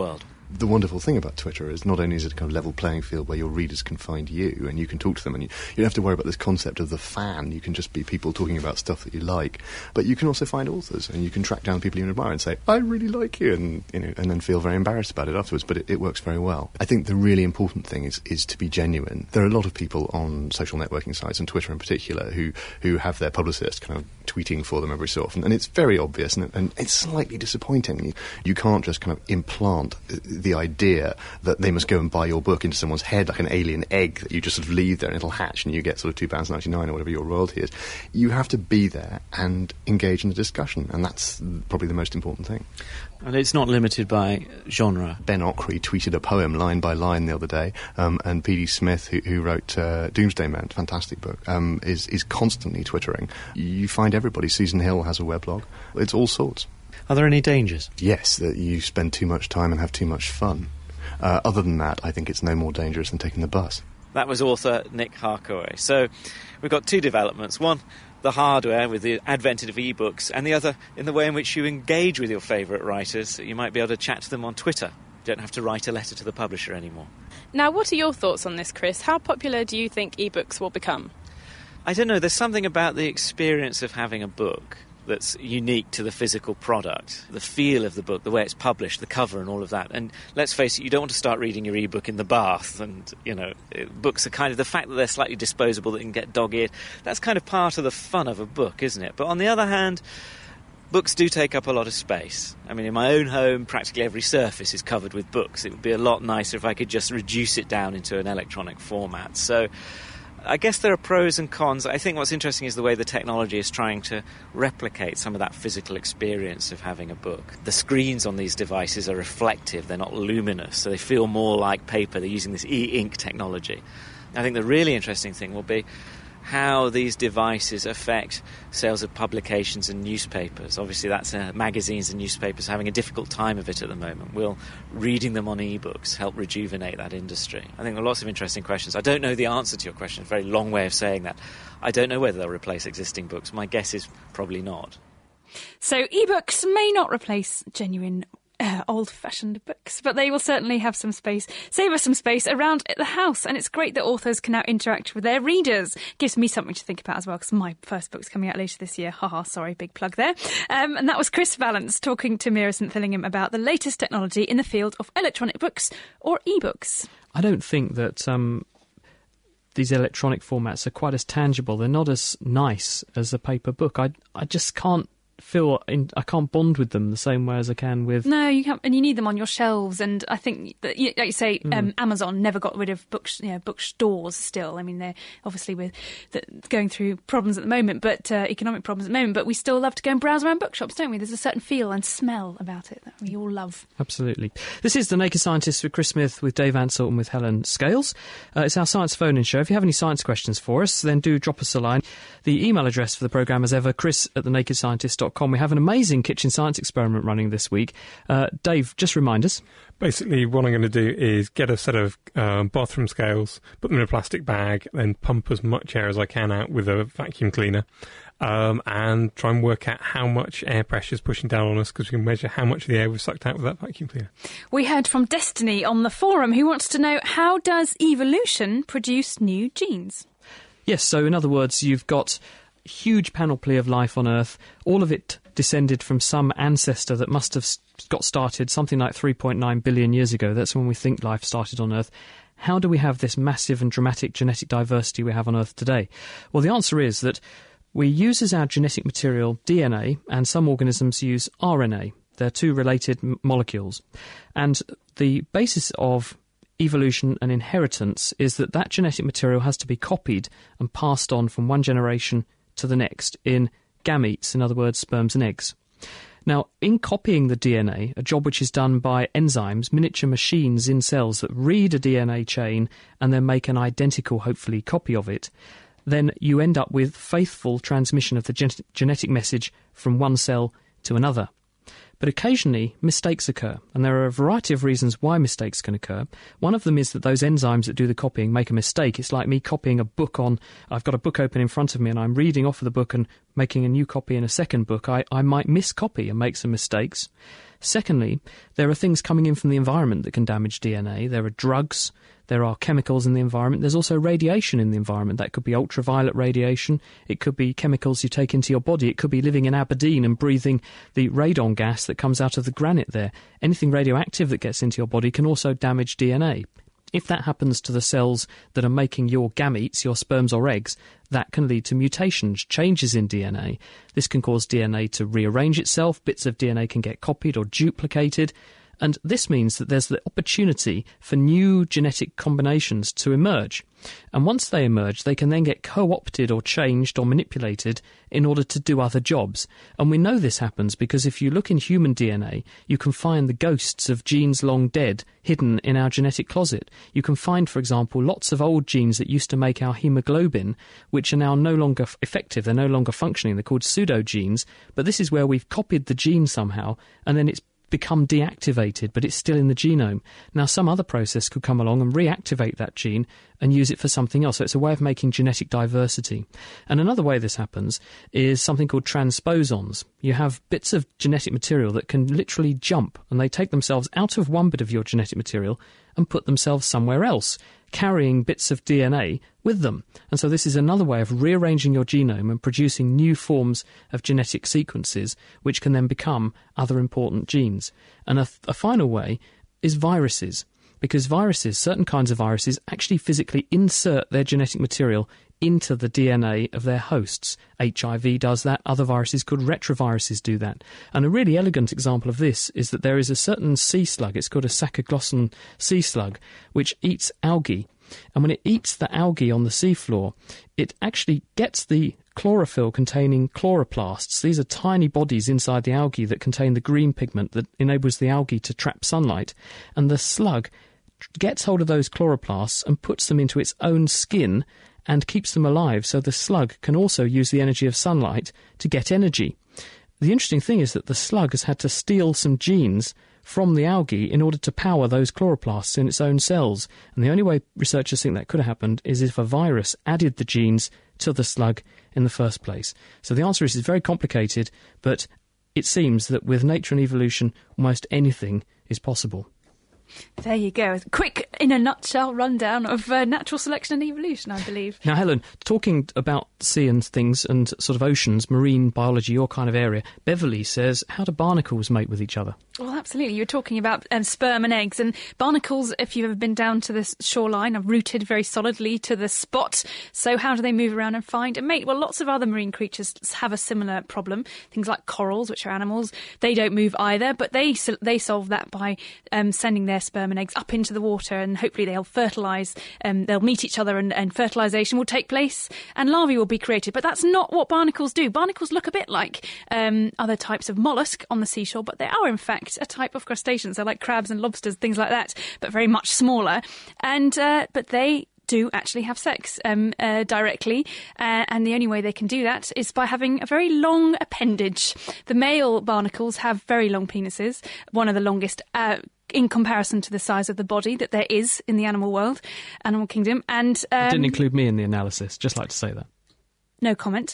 the wonderful thing about Twitter is not only is it a kind of level playing field where your readers can find you and you can talk to them, and you don't have to worry about this concept of the fan. You can just be people talking about stuff that you like, but you can also find authors and you can track down people you admire and say, I really like you, and and then feel very embarrassed about it afterwards, but it works very well. I think the really important thing is to be genuine. There are a lot of people on social networking sites, and Twitter in particular, who have their publicist kind of tweeting for them every so often, and it's very obvious, and it's slightly disappointing. You can't just kind of implant the idea that they must go and buy your book into someone's head like an alien egg that you just sort of leave there and it'll hatch and you get sort of £2.99 or whatever your royalty is. You have to be there and engage in the discussion, and that's probably the most important thing. And it's not limited by genre. Ben Ockery tweeted a poem line by line the other day, and P.D. Smith, who wrote Doomsday Man, fantastic book, is constantly twittering. You find everybody. Susan Hill has a weblog. It's all sorts. Are there any dangers? Yes, that you spend too much time and have too much fun. Other than that, I think it's no more dangerous than taking the bus. That was author Nick Harkaway. So we've got two developments. One, the hardware with the advent of e-books, and the other in the way in which you engage with your favourite writers. You might be able to chat to them on Twitter. You don't have to write a letter to the publisher anymore. Now, what are your thoughts on this, Chris? How popular do you think e-books will become? I don't know. There's something about the experience of having a book that's unique to the physical product, the feel of the book, the way it's published, the cover and all of that. And let's face it, you don't want to start reading your e-book in the bath, and, books are kind of, the fact that they're slightly disposable, that you can get dog-eared, that's kind of part of the fun of a book, isn't it? But on the other hand, books do take up a lot of space. I mean, in my own home, practically every surface is covered with books. It would be a lot nicer if I could just reduce it down into an electronic format. So I guess there are pros and cons. I think what's interesting is the way the technology is trying to replicate some of that physical experience of having a book. The screens on these devices are reflective, they're not luminous, so they feel more like paper. They're using this e-ink technology. I think the really interesting thing will be how these devices affect sales of publications and newspapers. Obviously, that's magazines and newspapers having a difficult time of it at the moment. Will reading them on e-books help rejuvenate that industry? I think there are lots of interesting questions. I don't know the answer to your question. It's a very long way of saying that. I don't know whether they'll replace existing books. My guess is probably not. So e-books may not replace genuine old-fashioned books, but they will certainly have some space, save us some space around the house. And it's great that authors can now interact with their readers. Gives me something to think about as well, because my first book's coming out later this year. Sorry, big plug there. And that was Chris Vallance talking to Mira St. Fillingham about the latest technology in the field of electronic books or e-books. I don't think that these electronic formats are quite as tangible. They're not as nice as a paper book. I just can't I can't bond with them the same way as I can with... No, you can't, and you need them on your shelves. And I think that, like you say, Amazon never got rid of bookstores still. I mean, they're obviously going through problems at the moment, but economic problems at the moment. But we still love to go and browse around bookshops, don't we? There's a certain feel and smell about it that we all love. Absolutely. This is The Naked Scientist with Chris Smith, with Dave Ansell and with Helen Scales. It's our science phone-in show. If you have any science questions for us, then do drop us a line. The email address for the programme, as ever, chris@thenakedscientist.com. We have an amazing kitchen science experiment running this week. Dave, just remind us. Basically, what I'm going to do is get a set of bathroom scales, put them in a plastic bag, then pump as much air as I can out with a vacuum cleaner, and try and work out how much air pressure is pushing down on us, because we can measure how much of the air we've sucked out with that vacuum cleaner. We heard from Destiny on the forum, who wants to know, how does evolution produce new genes? Yes, so in other words, you've got huge panoply of life on Earth, all of it descended from some ancestor that must have got started something like 3.9 billion years ago. That's when we think life started on Earth. How do we have this massive and dramatic genetic diversity we have on Earth today? Well, the answer is that we use as our genetic material DNA, and some organisms use RNA. They're two related molecules. And the basis of evolution and inheritance is that genetic material has to be copied and passed on from one generation to the next in gametes, in other words, sperms and eggs. Now, in copying the DNA, a job which is done by enzymes, miniature machines in cells that read a DNA chain and then make an identical, hopefully, copy of it, then you end up with faithful transmission of the genetic message from one cell to another. But occasionally, mistakes occur, and there are a variety of reasons why mistakes can occur. One of them is that those enzymes that do the copying make a mistake. It's like me copying a book I've got a book open in front of me, and I'm reading off of the book and making a new copy in a second book. I might miscopy and make some mistakes. Secondly, there are things coming in from the environment that can damage DNA. There are drugs, there are chemicals in the environment. There's also radiation in the environment. That could be ultraviolet radiation. It could be chemicals you take into your body. It could be living in Aberdeen and breathing the radon gas that comes out of the granite there. Anything radioactive that gets into your body can also damage DNA. If that happens to the cells that are making your gametes, your sperms or eggs, that can lead to mutations, changes in DNA. This can cause DNA to rearrange itself. Bits of DNA can get copied or duplicated. And this means that there's the opportunity for new genetic combinations to emerge. And once they emerge, they can then get co-opted or changed or manipulated in order to do other jobs. And we know this happens because if you look in human DNA, you can find the ghosts of genes long dead hidden in our genetic closet. You can find, for example, lots of old genes that used to make our hemoglobin, which are now no longer effective. They're no longer functioning. They're called pseudogenes. But this is where we've copied the gene somehow, and then it's become deactivated, but it's still in the genome. Now, some other process could come along and reactivate that gene and use it for something else. So it's a way of making genetic diversity. And another way this happens is something called transposons. You have bits of genetic material that can literally jump, and they take themselves out of one bit of your genetic material and put themselves somewhere else, carrying bits of DNA with them. And so this is another way of rearranging your genome and producing new forms of genetic sequences which can then become other important genes. And a final way is viruses, because viruses, certain kinds of viruses, actually physically insert their genetic material into the DNA of their hosts. HIV does that. Other viruses called retroviruses do that. And a really elegant example of this is that there is a certain sea slug, it's called a Sacoglosson sea slug, which eats algae. And when it eats the algae on the seafloor, it actually gets the chlorophyll containing chloroplasts. These are tiny bodies inside the algae that contain the green pigment that enables the algae to trap sunlight. And the slug gets hold of those chloroplasts and puts them into its own skin and keeps them alive, so the slug can also use the energy of sunlight to get energy. The interesting thing is that the slug has had to steal some genes from the algae in order to power those chloroplasts in its own cells. And the only way researchers think that could have happened is if a virus added the genes to the slug in the first place. So the answer is it's very complicated, but it seems that with nature and evolution, almost anything is possible. There you go. Quick, in a nutshell, rundown of natural selection and evolution, I believe. Now, Helen, talking about sea and things and sort of oceans, marine biology, your kind of area, Beverly says, how do barnacles mate with each other? Well, absolutely. You were talking about sperm and eggs, and barnacles, if you've ever been down to the shoreline, are rooted very solidly to the spot. So how do they move around and find a mate? Well, lots of other marine creatures have a similar problem. Things like corals, which are animals, they don't move either, but they solve that by sending their sperm and eggs up into the water, and hopefully they'll fertilise, they'll meet each other and fertilisation will take place and larvae will be created. But that's not what barnacles do. Barnacles look a bit like other types of mollusk on the seashore, but they are in fact a type of crustaceans. They're like crabs and lobsters, things like that, but very much smaller. And but they do actually have sex directly, and the only way they can do that is by having a very long appendage. The male barnacles have very long penises, one of the longest in comparison to the size of the body that there is in the animal world, animal kingdom. And it didn't include me in the analysis, just like to say that. No comment.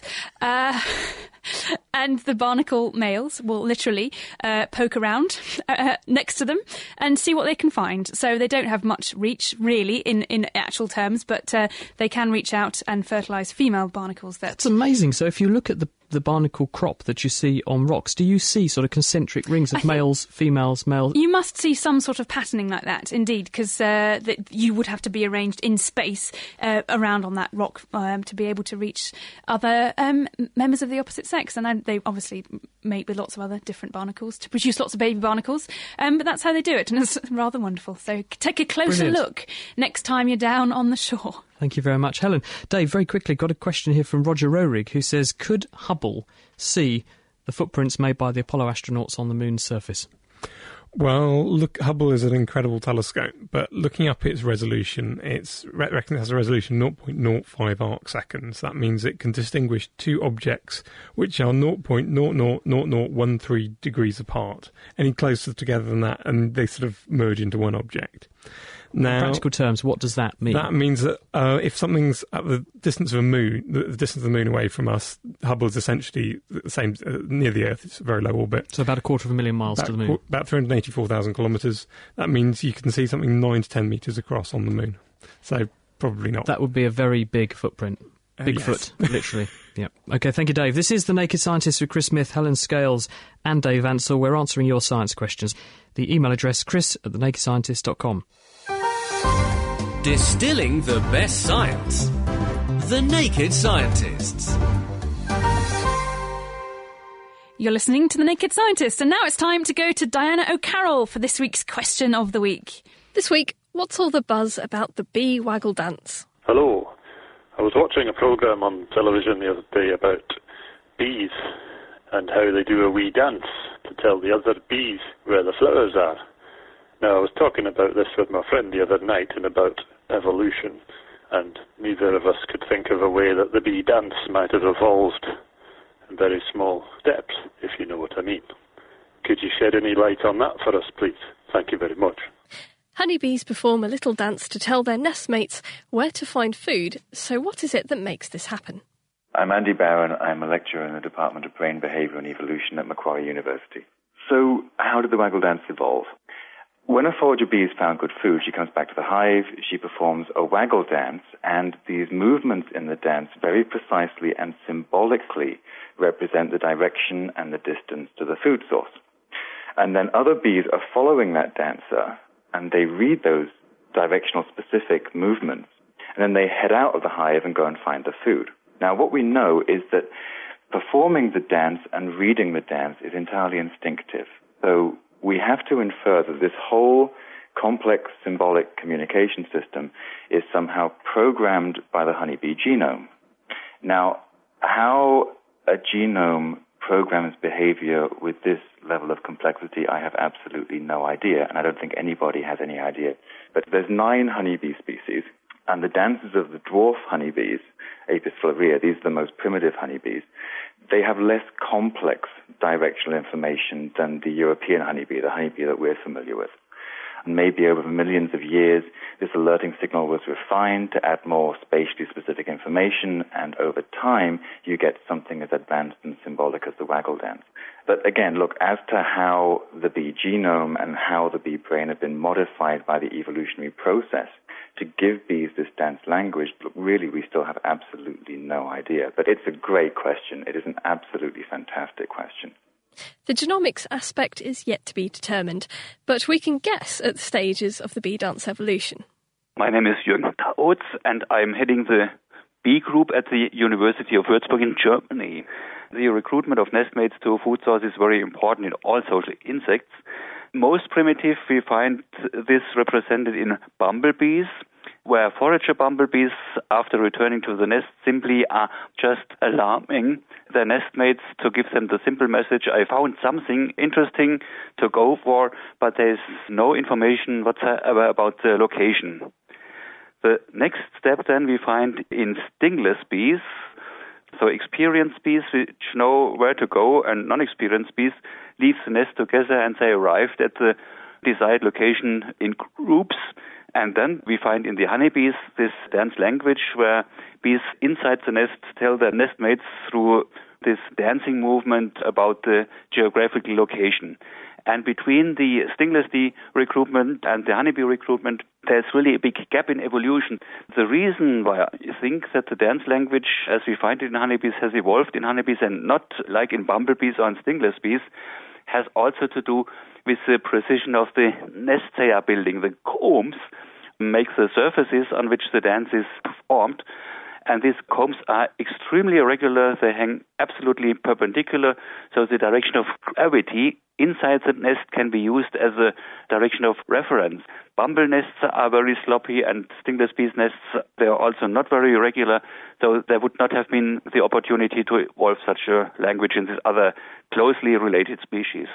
And the barnacle males will literally poke around next to them and see what they can find. So they don't have much reach, really, in actual terms, but they can reach out and fertilise female barnacles. That's amazing. So if you look at the barnacle crop that you see on rocks, do you see sort of concentric rings of males, females, males? You must see some sort of patterning like that, indeed, because you would have to be arranged in space around on that rock to be able to reach other members of the opposite sex. And they obviously mate with lots of other different barnacles to produce lots of baby barnacles. But that's how they do it, and it's rather wonderful. So take a closer look next time you're down on the shore. Thank you very much, Helen. Dave, very quickly, got a question here from Roger Roerig, who says, could Hubble see the footprints made by the Apollo astronauts on the moon's surface? Well, look, Hubble is an incredible telescope, but looking up its resolution, it has a resolution 0.05 arc seconds. That means it can distinguish two objects which are 0.000013 degrees apart. Any closer together than that, and they sort of merge into one object. Now, in practical terms, what does that mean? That means that if something's at the distance of the distance of the moon away from us, Hubble is essentially the same near the Earth. It's a very low orbit. So about 250,000 miles to the moon. About 384,000 kilometres. That means you can see something 9 to 10 metres across on the moon. So probably not. That would be a very big footprint. Bigfoot, yes. Literally. Yep. Okay, thank you, Dave. This is The Naked Scientists with Chris Smith, Helen Scales and Dave Ansell. We're answering your science questions. The email address, chris@thenakedscientist.com. Distilling the best science. The Naked Scientists. You're listening to The Naked Scientist, and now it's time to go to Diana O'Carroll for this week's question of the week. This week, what's all the buzz about the bee waggle dance? Hello. I was watching a programme on television the other day about bees and how they do a wee dance to tell the other bees where the flowers are. Now, I was talking about this with my friend the other night and about evolution, and neither of us could think of a way that the bee dance might have evolved in very small steps, if you know what I mean. Could you shed any light on that for us, please? Thank you very much. Honeybees perform a little dance to tell their nestmates where to find food, so what is it that makes this happen? I'm Andy Bowen. I'm a lecturer in the Department of Brain Behaviour and Evolution at Macquarie University. So, how did the waggle dance evolve? When a forager bee has found good food, she comes back to the hive, she performs a waggle dance, and these movements in the dance very precisely and symbolically represent the direction and the distance to the food source. And then other bees are following that dancer, and they read those directional specific movements, and then they head out of the hive and go and find the food. Now, what we know is that performing the dance and reading the dance is entirely instinctive. So we have to infer that this whole complex symbolic communication system is somehow programmed by the honeybee genome. Now, how a genome programs behavior with this level of complexity, I have absolutely no idea, and I don't think anybody has any idea. But there's 9 honeybee species, and the dances of the dwarf honeybees, Apis florea, these are the most primitive honeybees, they have less complex directional information than the European honeybee, the honeybee that we're familiar with. And maybe over millions of years, this alerting signal was refined to add more spatially specific information, and over time, you get something as advanced and symbolic as the waggle dance. But again, look, as to how the bee genome and how the bee brain have been modified by the evolutionary process to give bees this dance language, look, really, we still have absolutely no idea. But it's a great question. It is an absolutely fantastic question. The genomics aspect is yet to be determined, but we can guess at the stages of the bee dance evolution. My name is Jürgen Tautz, and I'm heading the bee group at the University of Würzburg in Germany. The recruitment of nestmates to a food source is very important in all social insects. Most primitive, we find this represented in bumblebees, where forager bumblebees, after returning to the nest, simply are just alarming their nestmates to give them the simple message, I found something interesting to go for, but there's no information whatsoever about the location. The next step then we find in stingless bees, so experienced bees which know where to go, and non-experienced bees leave the nest together and they arrived at the desired location in groups. And then we find in the honeybees this dance language where bees inside the nest tell their nestmates through this dancing movement about the geographical location. And between the stingless bee recruitment and the honeybee recruitment, there's really a big gap in evolution. The reason why I think that the dance language, as we find it in honeybees, has evolved in honeybees and not like in bumblebees or in stingless bees, has also to do with the precision of the nests they are building. The combs make the surfaces on which the dance is performed, and these combs are extremely irregular. They hang absolutely perpendicular, so the direction of gravity inside the nest can be used as a direction of reference. Bumble nests are very sloppy, and stingless bees nests, they are also not very regular, so there would not have been the opportunity to evolve such a language in these other closely related species.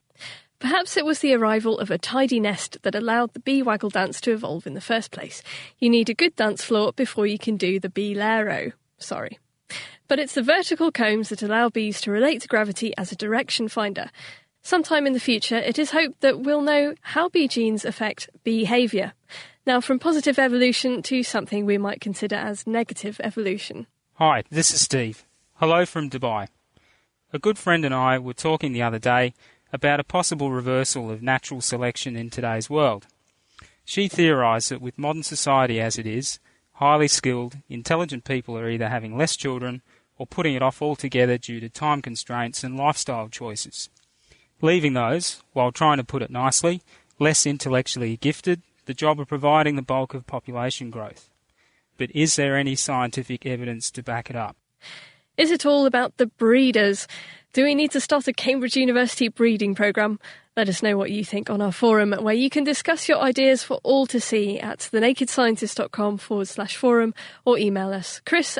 Perhaps it was the arrival of a tidy nest that allowed the bee waggle dance to evolve in the first place. You need a good dance floor before you can do the bee-lero. Sorry. But it's the vertical combs that allow bees to relate to gravity as a direction finder. Sometime in the future, it is hoped that we'll know how bee genes affect behaviour. Now, from positive evolution to something we might consider as negative evolution. Hi, this is Steve. Hello from Dubai. A good friend and I were talking the other day about a possible reversal of natural selection in today's world. She theorised that with modern society as it is, highly skilled, intelligent people are either having less children or putting it off altogether due to time constraints and lifestyle choices, leaving those, while trying to put it nicely, less intellectually gifted, the job of providing the bulk of population growth. But is there any scientific evidence to back it up? Is it all about the breeders? Do we need to start a Cambridge University breeding programme? Let us know what you think on our forum, where you can discuss your ideas for all to see at thenakedscientist.com/forum or email us,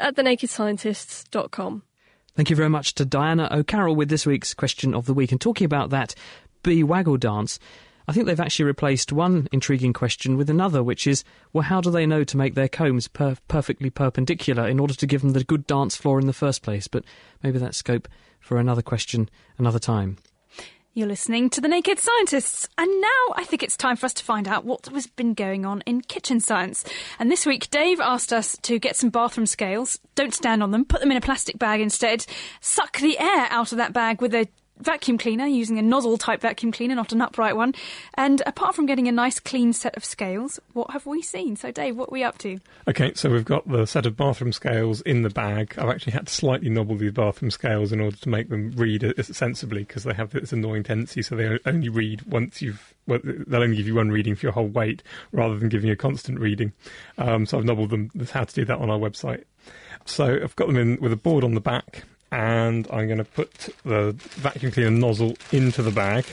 chris@thenakedscientists.com. Thank you very much to Diana O'Carroll with this week's Question of the Week. And talking about that bee waggle dance, I think they've actually replaced one intriguing question with another, which is, well, how do they know to make their combs perfectly perpendicular in order to give them the good dance floor in the first place? But maybe that's scope for another question another time. You're listening to The Naked Scientists, and now I think it's time for us to find out what has been going on in kitchen science. And this week, Dave asked us to get some bathroom scales, don't stand on them, put them in a plastic bag instead, suck the air out of that bag with a vacuum cleaner, using a nozzle-type vacuum cleaner, not an upright one. And apart from getting a nice clean set of scales, what have we seen? So, Dave, what are we up to? OK, so we've got the set of bathroom scales in the bag. I've actually had to slightly nobble these bathroom scales in order to make them read sensibly, because they have this annoying tendency, so they only read once they'll only give you one reading for your whole weight, rather than giving you a constant reading. So I've nobbled them. There's how to do that on our website. So I've got them in with a board on the back, and I'm going to put the vacuum cleaner nozzle into the bag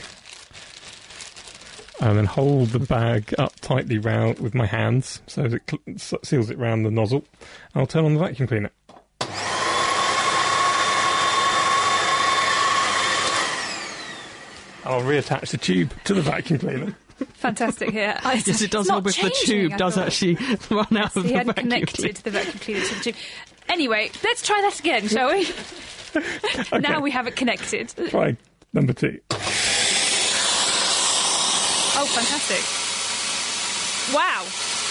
and then hold the bag up tightly round with my hands so that it seals it round the nozzle. I'll turn on the vacuum cleaner. I'll reattach the tube to the vacuum cleaner. Fantastic here. Yes, it does help if the tube does actually run out of the vacuum connected the vacuum cleaner to the tube. Anyway, let's try that again, shall we? Okay. Now we have it connected. Try number 2. Oh, fantastic. Wow.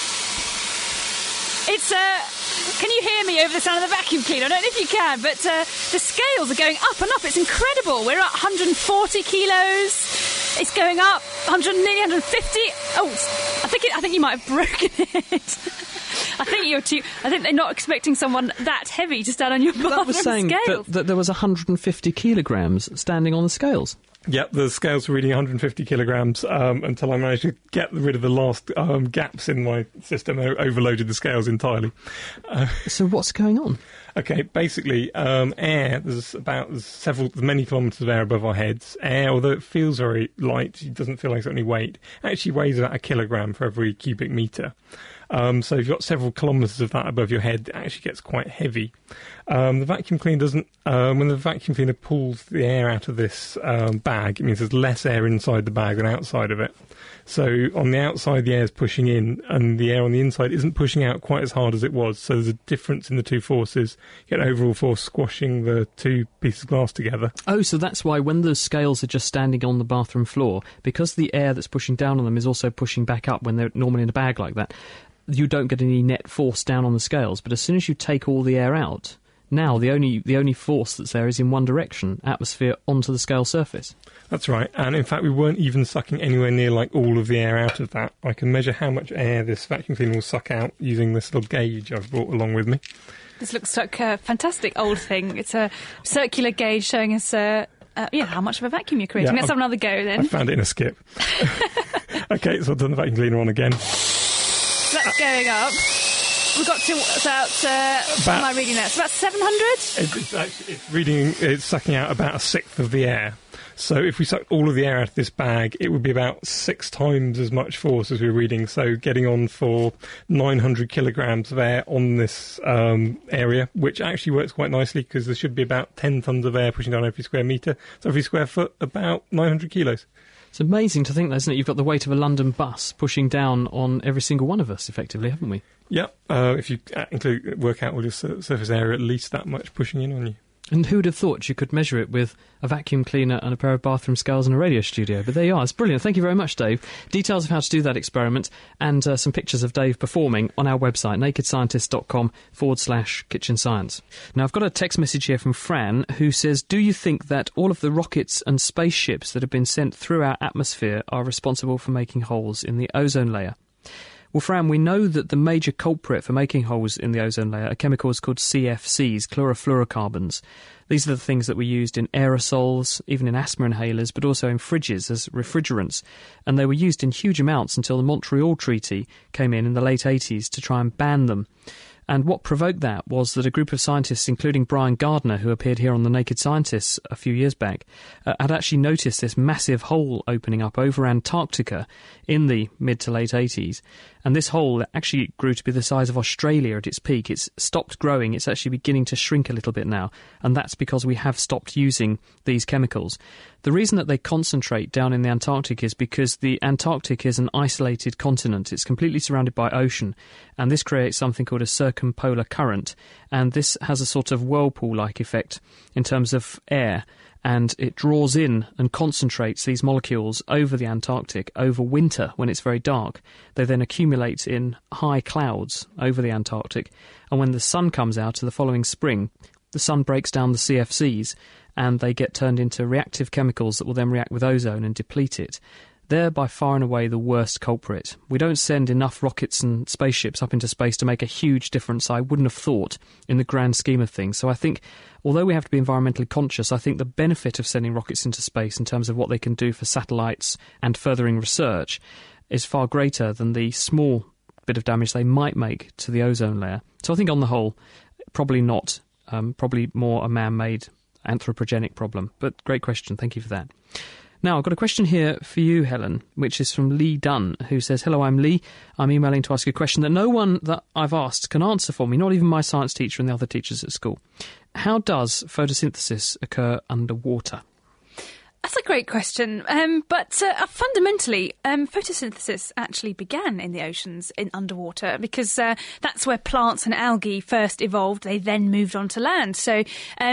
It's, can you hear me over the sound of the vacuum cleaner? I don't know if you can, but the scales are going up and up. It's incredible. We're at 140 kilos. It's going up, 100, nearly 150. Oh, I think you might have broken it. I think they're not expecting someone that heavy to stand on your bathroom That was saying that there was 150 kilograms standing on the scales. Yep, the scales were reading 150 kilograms until I managed to get rid of the last gaps in my system. I overloaded the scales entirely. So what's going on? Okay, basically, air, there's many kilometres of air above our heads. Air, although it feels very light, it doesn't feel like it's got any weight, actually weighs about 1 kilogram for every cubic metre. So if you've got several kilometres of that above your head, it actually gets quite heavy. The vacuum cleaner doesn't... when the vacuum cleaner pulls the air out of this bag, it means there's less air inside the bag than outside of it. So on the outside, the air is pushing in, and the air on the inside isn't pushing out quite as hard as it was. So there's a difference in the two forces. You get an overall force squashing the two pieces of glass together. Oh, so that's why when those scales are just standing on the bathroom floor, because the air that's pushing down on them is also pushing back up when they're normally in a bag like that, you don't get any net force down on the scales. But as soon as you take all the air out, now the only force that's there is in one direction, atmosphere onto the scale surface. That's right, and in fact we weren't even sucking anywhere near like all of the air out of that. I can measure how much air this vacuum cleaner will suck out using this little gauge I've brought along with me. This looks like a fantastic old thing. It's a circular gauge showing us how much of a vacuum you're creating. Let's have another go then. I found it in a skip. Okay, so I'll turn the vacuum cleaner on again. So that's going up. We've got to what am I reading there? It's about 700? It's sucking out about 1/6 of the air. So if we suck all of the air out of this bag, it would be about 6 times as much force as we were reading. So getting on for 900 kilograms of air on this area, which actually works quite nicely because there should be about 10 tons of air pushing down every square metre. So every square foot, about 900 kilos. It's amazing to think, isn't it? You've got the weight of a London bus pushing down on every single one of us, effectively, haven't we? Yeah, if you work out all your surface area, at least that much pushing in on you. And who'd have thought you could measure it with a vacuum cleaner and a pair of bathroom scales and a radio studio? But there you are. It's brilliant. Thank you very much, Dave. Details of how to do that experiment and some pictures of Dave performing on our website, nakedscientist.com/kitchen science. Now, I've got a text message here from Fran who says, do you think that all of the rockets and spaceships that have been sent through our atmosphere are responsible for making holes in the ozone layer? Well, Fran, we know that the major culprit for making holes in the ozone layer are chemicals called CFCs, chlorofluorocarbons. These are the things that were used in aerosols, even in asthma inhalers, but also in fridges as refrigerants. And they were used in huge amounts until the Montreal Treaty came in the late 80s to try and ban them. And what provoked that was that a group of scientists, including Brian Gardner, who appeared here on The Naked Scientists a few years back, had actually noticed this massive hole opening up over Antarctica in the mid to late 80s. And this hole actually grew to be the size of Australia at its peak. It's stopped growing. It's actually beginning to shrink a little bit now. And that's because we have stopped using these chemicals. The reason that they concentrate down in the Antarctic is because the Antarctic is an isolated continent. It's completely surrounded by ocean. And this creates something called a circumpolar current. And this has a sort of whirlpool-like effect in terms of air. And it draws in and concentrates these molecules over the Antarctic over winter when it's very dark. They then accumulate in high clouds over the Antarctic. And when the sun comes out in the following spring, the sun breaks down the CFCs and they get turned into reactive chemicals that will then react with ozone and deplete it. They're by far and away the worst culprit. We don't send enough rockets and spaceships up into space to make a huge difference, I wouldn't have thought, in the grand scheme of things. So I think, although we have to be environmentally conscious, I think the benefit of sending rockets into space in terms of what they can do for satellites and furthering research is far greater than the small bit of damage they might make to the ozone layer. So I think on the whole, probably not, probably more a man-made anthropogenic problem. But great question, thank you for that. Now, I've got a question here for you, Helen, which is from Lee Dunn, who says, hello, I'm Lee. I'm emailing to ask a question that no one that I've asked can answer for me, not even my science teacher and the other teachers at school. How does photosynthesis occur underwater? That's a great question. But fundamentally, photosynthesis actually began in the oceans, in underwater, because that's where plants and algae first evolved. They then moved on to land. So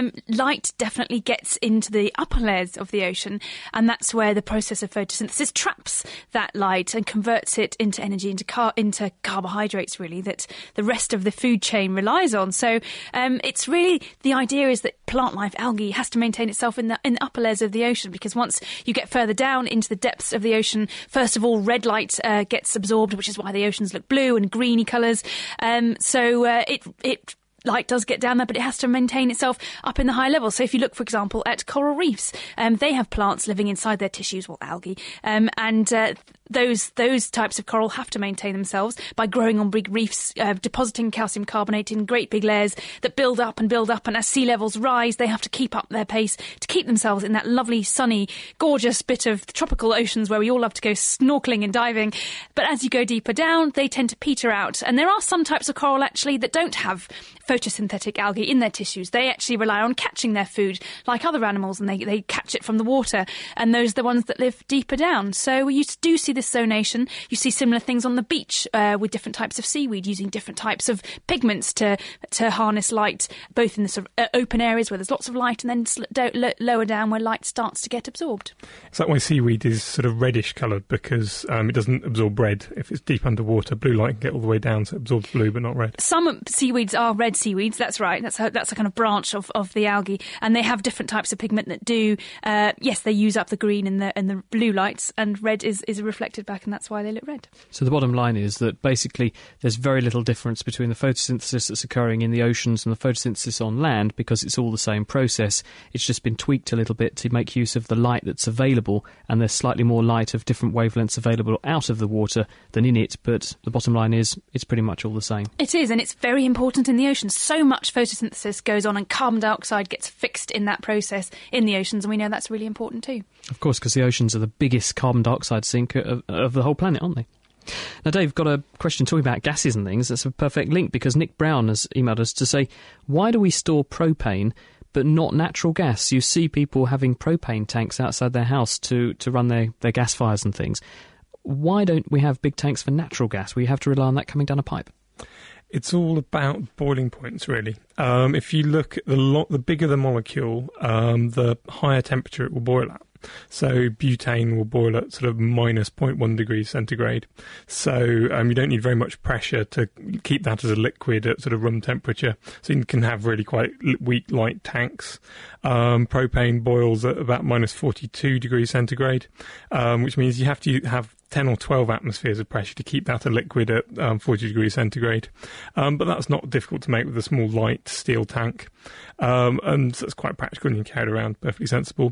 light definitely gets into the upper layers of the ocean, and that's where the process of photosynthesis traps that light and converts it into energy, into carbohydrates, really, that the rest of the food chain relies on. So it's really, the idea is that plant life, algae, has to maintain itself in the upper layers of the ocean, because once you get further down into the depths of the ocean, first of all, red light gets absorbed, which is why the oceans look blue and greeny colours. Light does get down there, but it has to maintain itself up in the high level. So if you look, for example, at coral reefs, they have plants living inside their tissues, well, algae, those types of coral have to maintain themselves by growing on big reefs, depositing calcium carbonate in great big layers that build up, and as sea levels rise, they have to keep up their pace to keep themselves in that lovely, sunny, gorgeous bit of tropical oceans where we all love to go snorkeling and diving. But as you go deeper down, they tend to peter out. And there are some types of coral, actually, that don't have photosynthetic algae in their tissues. They actually rely on catching their food like other animals, and they catch it from the water, and those are the ones that live deeper down. So you do see this zonation. You see similar things on the beach with different types of seaweed using different types of pigments to harness light, both in the sort of open areas where there's lots of light, and then lower down where light starts to get absorbed. Is that why seaweed is sort of reddish coloured, because it doesn't absorb red? If it's deep underwater, blue light can get all the way down, so it absorbs blue but not red. Some seaweeds are red seaweeds, that's right. That's a kind of branch of the algae, and they have different types of pigment that do, yes, they use up the green and the blue lights, and red is reflected back, and that's why they look red. So the bottom line is that basically there's very little difference between the photosynthesis that's occurring in the oceans and the photosynthesis on land, because it's all the same process. It's just been tweaked a little bit to make use of the light that's available, and there's slightly more light of different wavelengths available out of the water than in it, but the bottom line is it's pretty much all the same. It is, and it's very important in the oceans. So much photosynthesis goes on, and carbon dioxide gets fixed in that process in the oceans, and we know that's really important too. Of course, because the oceans are the biggest carbon dioxide sink of the whole planet, aren't they? Now, Dave, got a question talking about gases and things. That's a perfect link, because Nick Brown has emailed us to say, why do we store propane but not natural gas? You see people having propane tanks outside their house to run their gas fires and things. Why don't we have big tanks for natural gas? We have to rely on that coming down a pipe. It's all about boiling points, really. If you look at the bigger the molecule, the higher temperature it will boil at. So butane will boil at sort of minus 0.1 degrees centigrade. So you don't need very much pressure to keep that as a liquid at sort of room temperature. So you can have really quite weak, light tanks. Propane boils at about minus 42 degrees centigrade, which means you have to have 10 or 12 atmospheres of pressure to keep that a liquid at 40 degrees centigrade. But that's not difficult to make with a small light steel tank. And so it's quite practical and you can carry it around, perfectly sensible.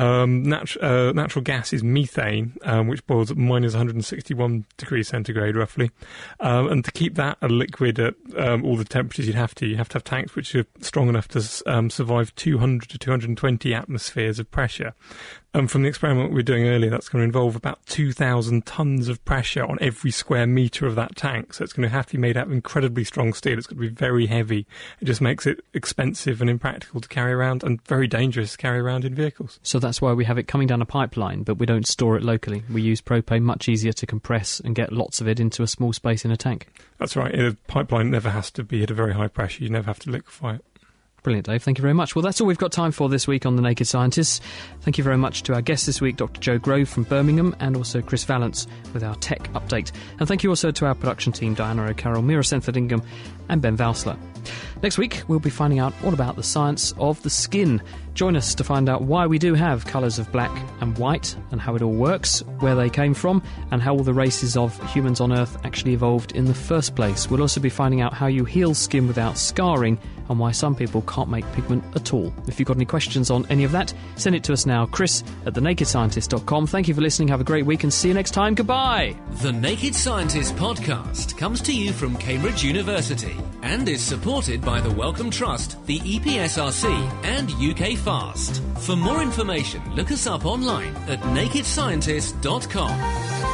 Natural gas is methane, which boils at minus 161 degrees centigrade roughly. And to keep that a liquid at all the temperatures you have to have tanks which are strong enough to survive 200 to 220 atmospheres of pressure. From the experiment we were doing earlier, that's going to involve about 2,000 tons of pressure on every square metre of that tank. So it's going to have to be made out of incredibly strong steel. It's going to be very heavy. It just makes it expensive and impractical to carry around and very dangerous to carry around in vehicles. So that's why we have it coming down a pipeline, but we don't store it locally. We use propane, much easier to compress and get lots of it into a small space in a tank. That's right. A pipeline never has to be at a very high pressure. You never have to liquefy it. Brilliant, Dave. Thank you very much. Well, that's all we've got time for this week on The Naked Scientists. Thank you very much to our guests this week, Dr. Joe Grove from Birmingham, and also Chris Vallance with our tech update. And thank you also to our production team, Diana O'Carroll, Mira Sentherdingham and Ben Valsler. Next week, we'll be finding out all about the science of the skin. Join us to find out why we do have colours of black and white and how it all works, where they came from, and how all the races of humans on Earth actually evolved in the first place. We'll also be finding out how you heal skin without scarring and why some people can't make pigment at all. If you've got any questions on any of that, send it to us now, chris@thenakedscientist.com. Thank you for listening. Have a great week and see you next time. Goodbye. The Naked Scientist podcast comes to you from Cambridge University and is supported by the Wellcome Trust, the EPSRC and UK Fast. For more information, look us up online at nakedscientist.com.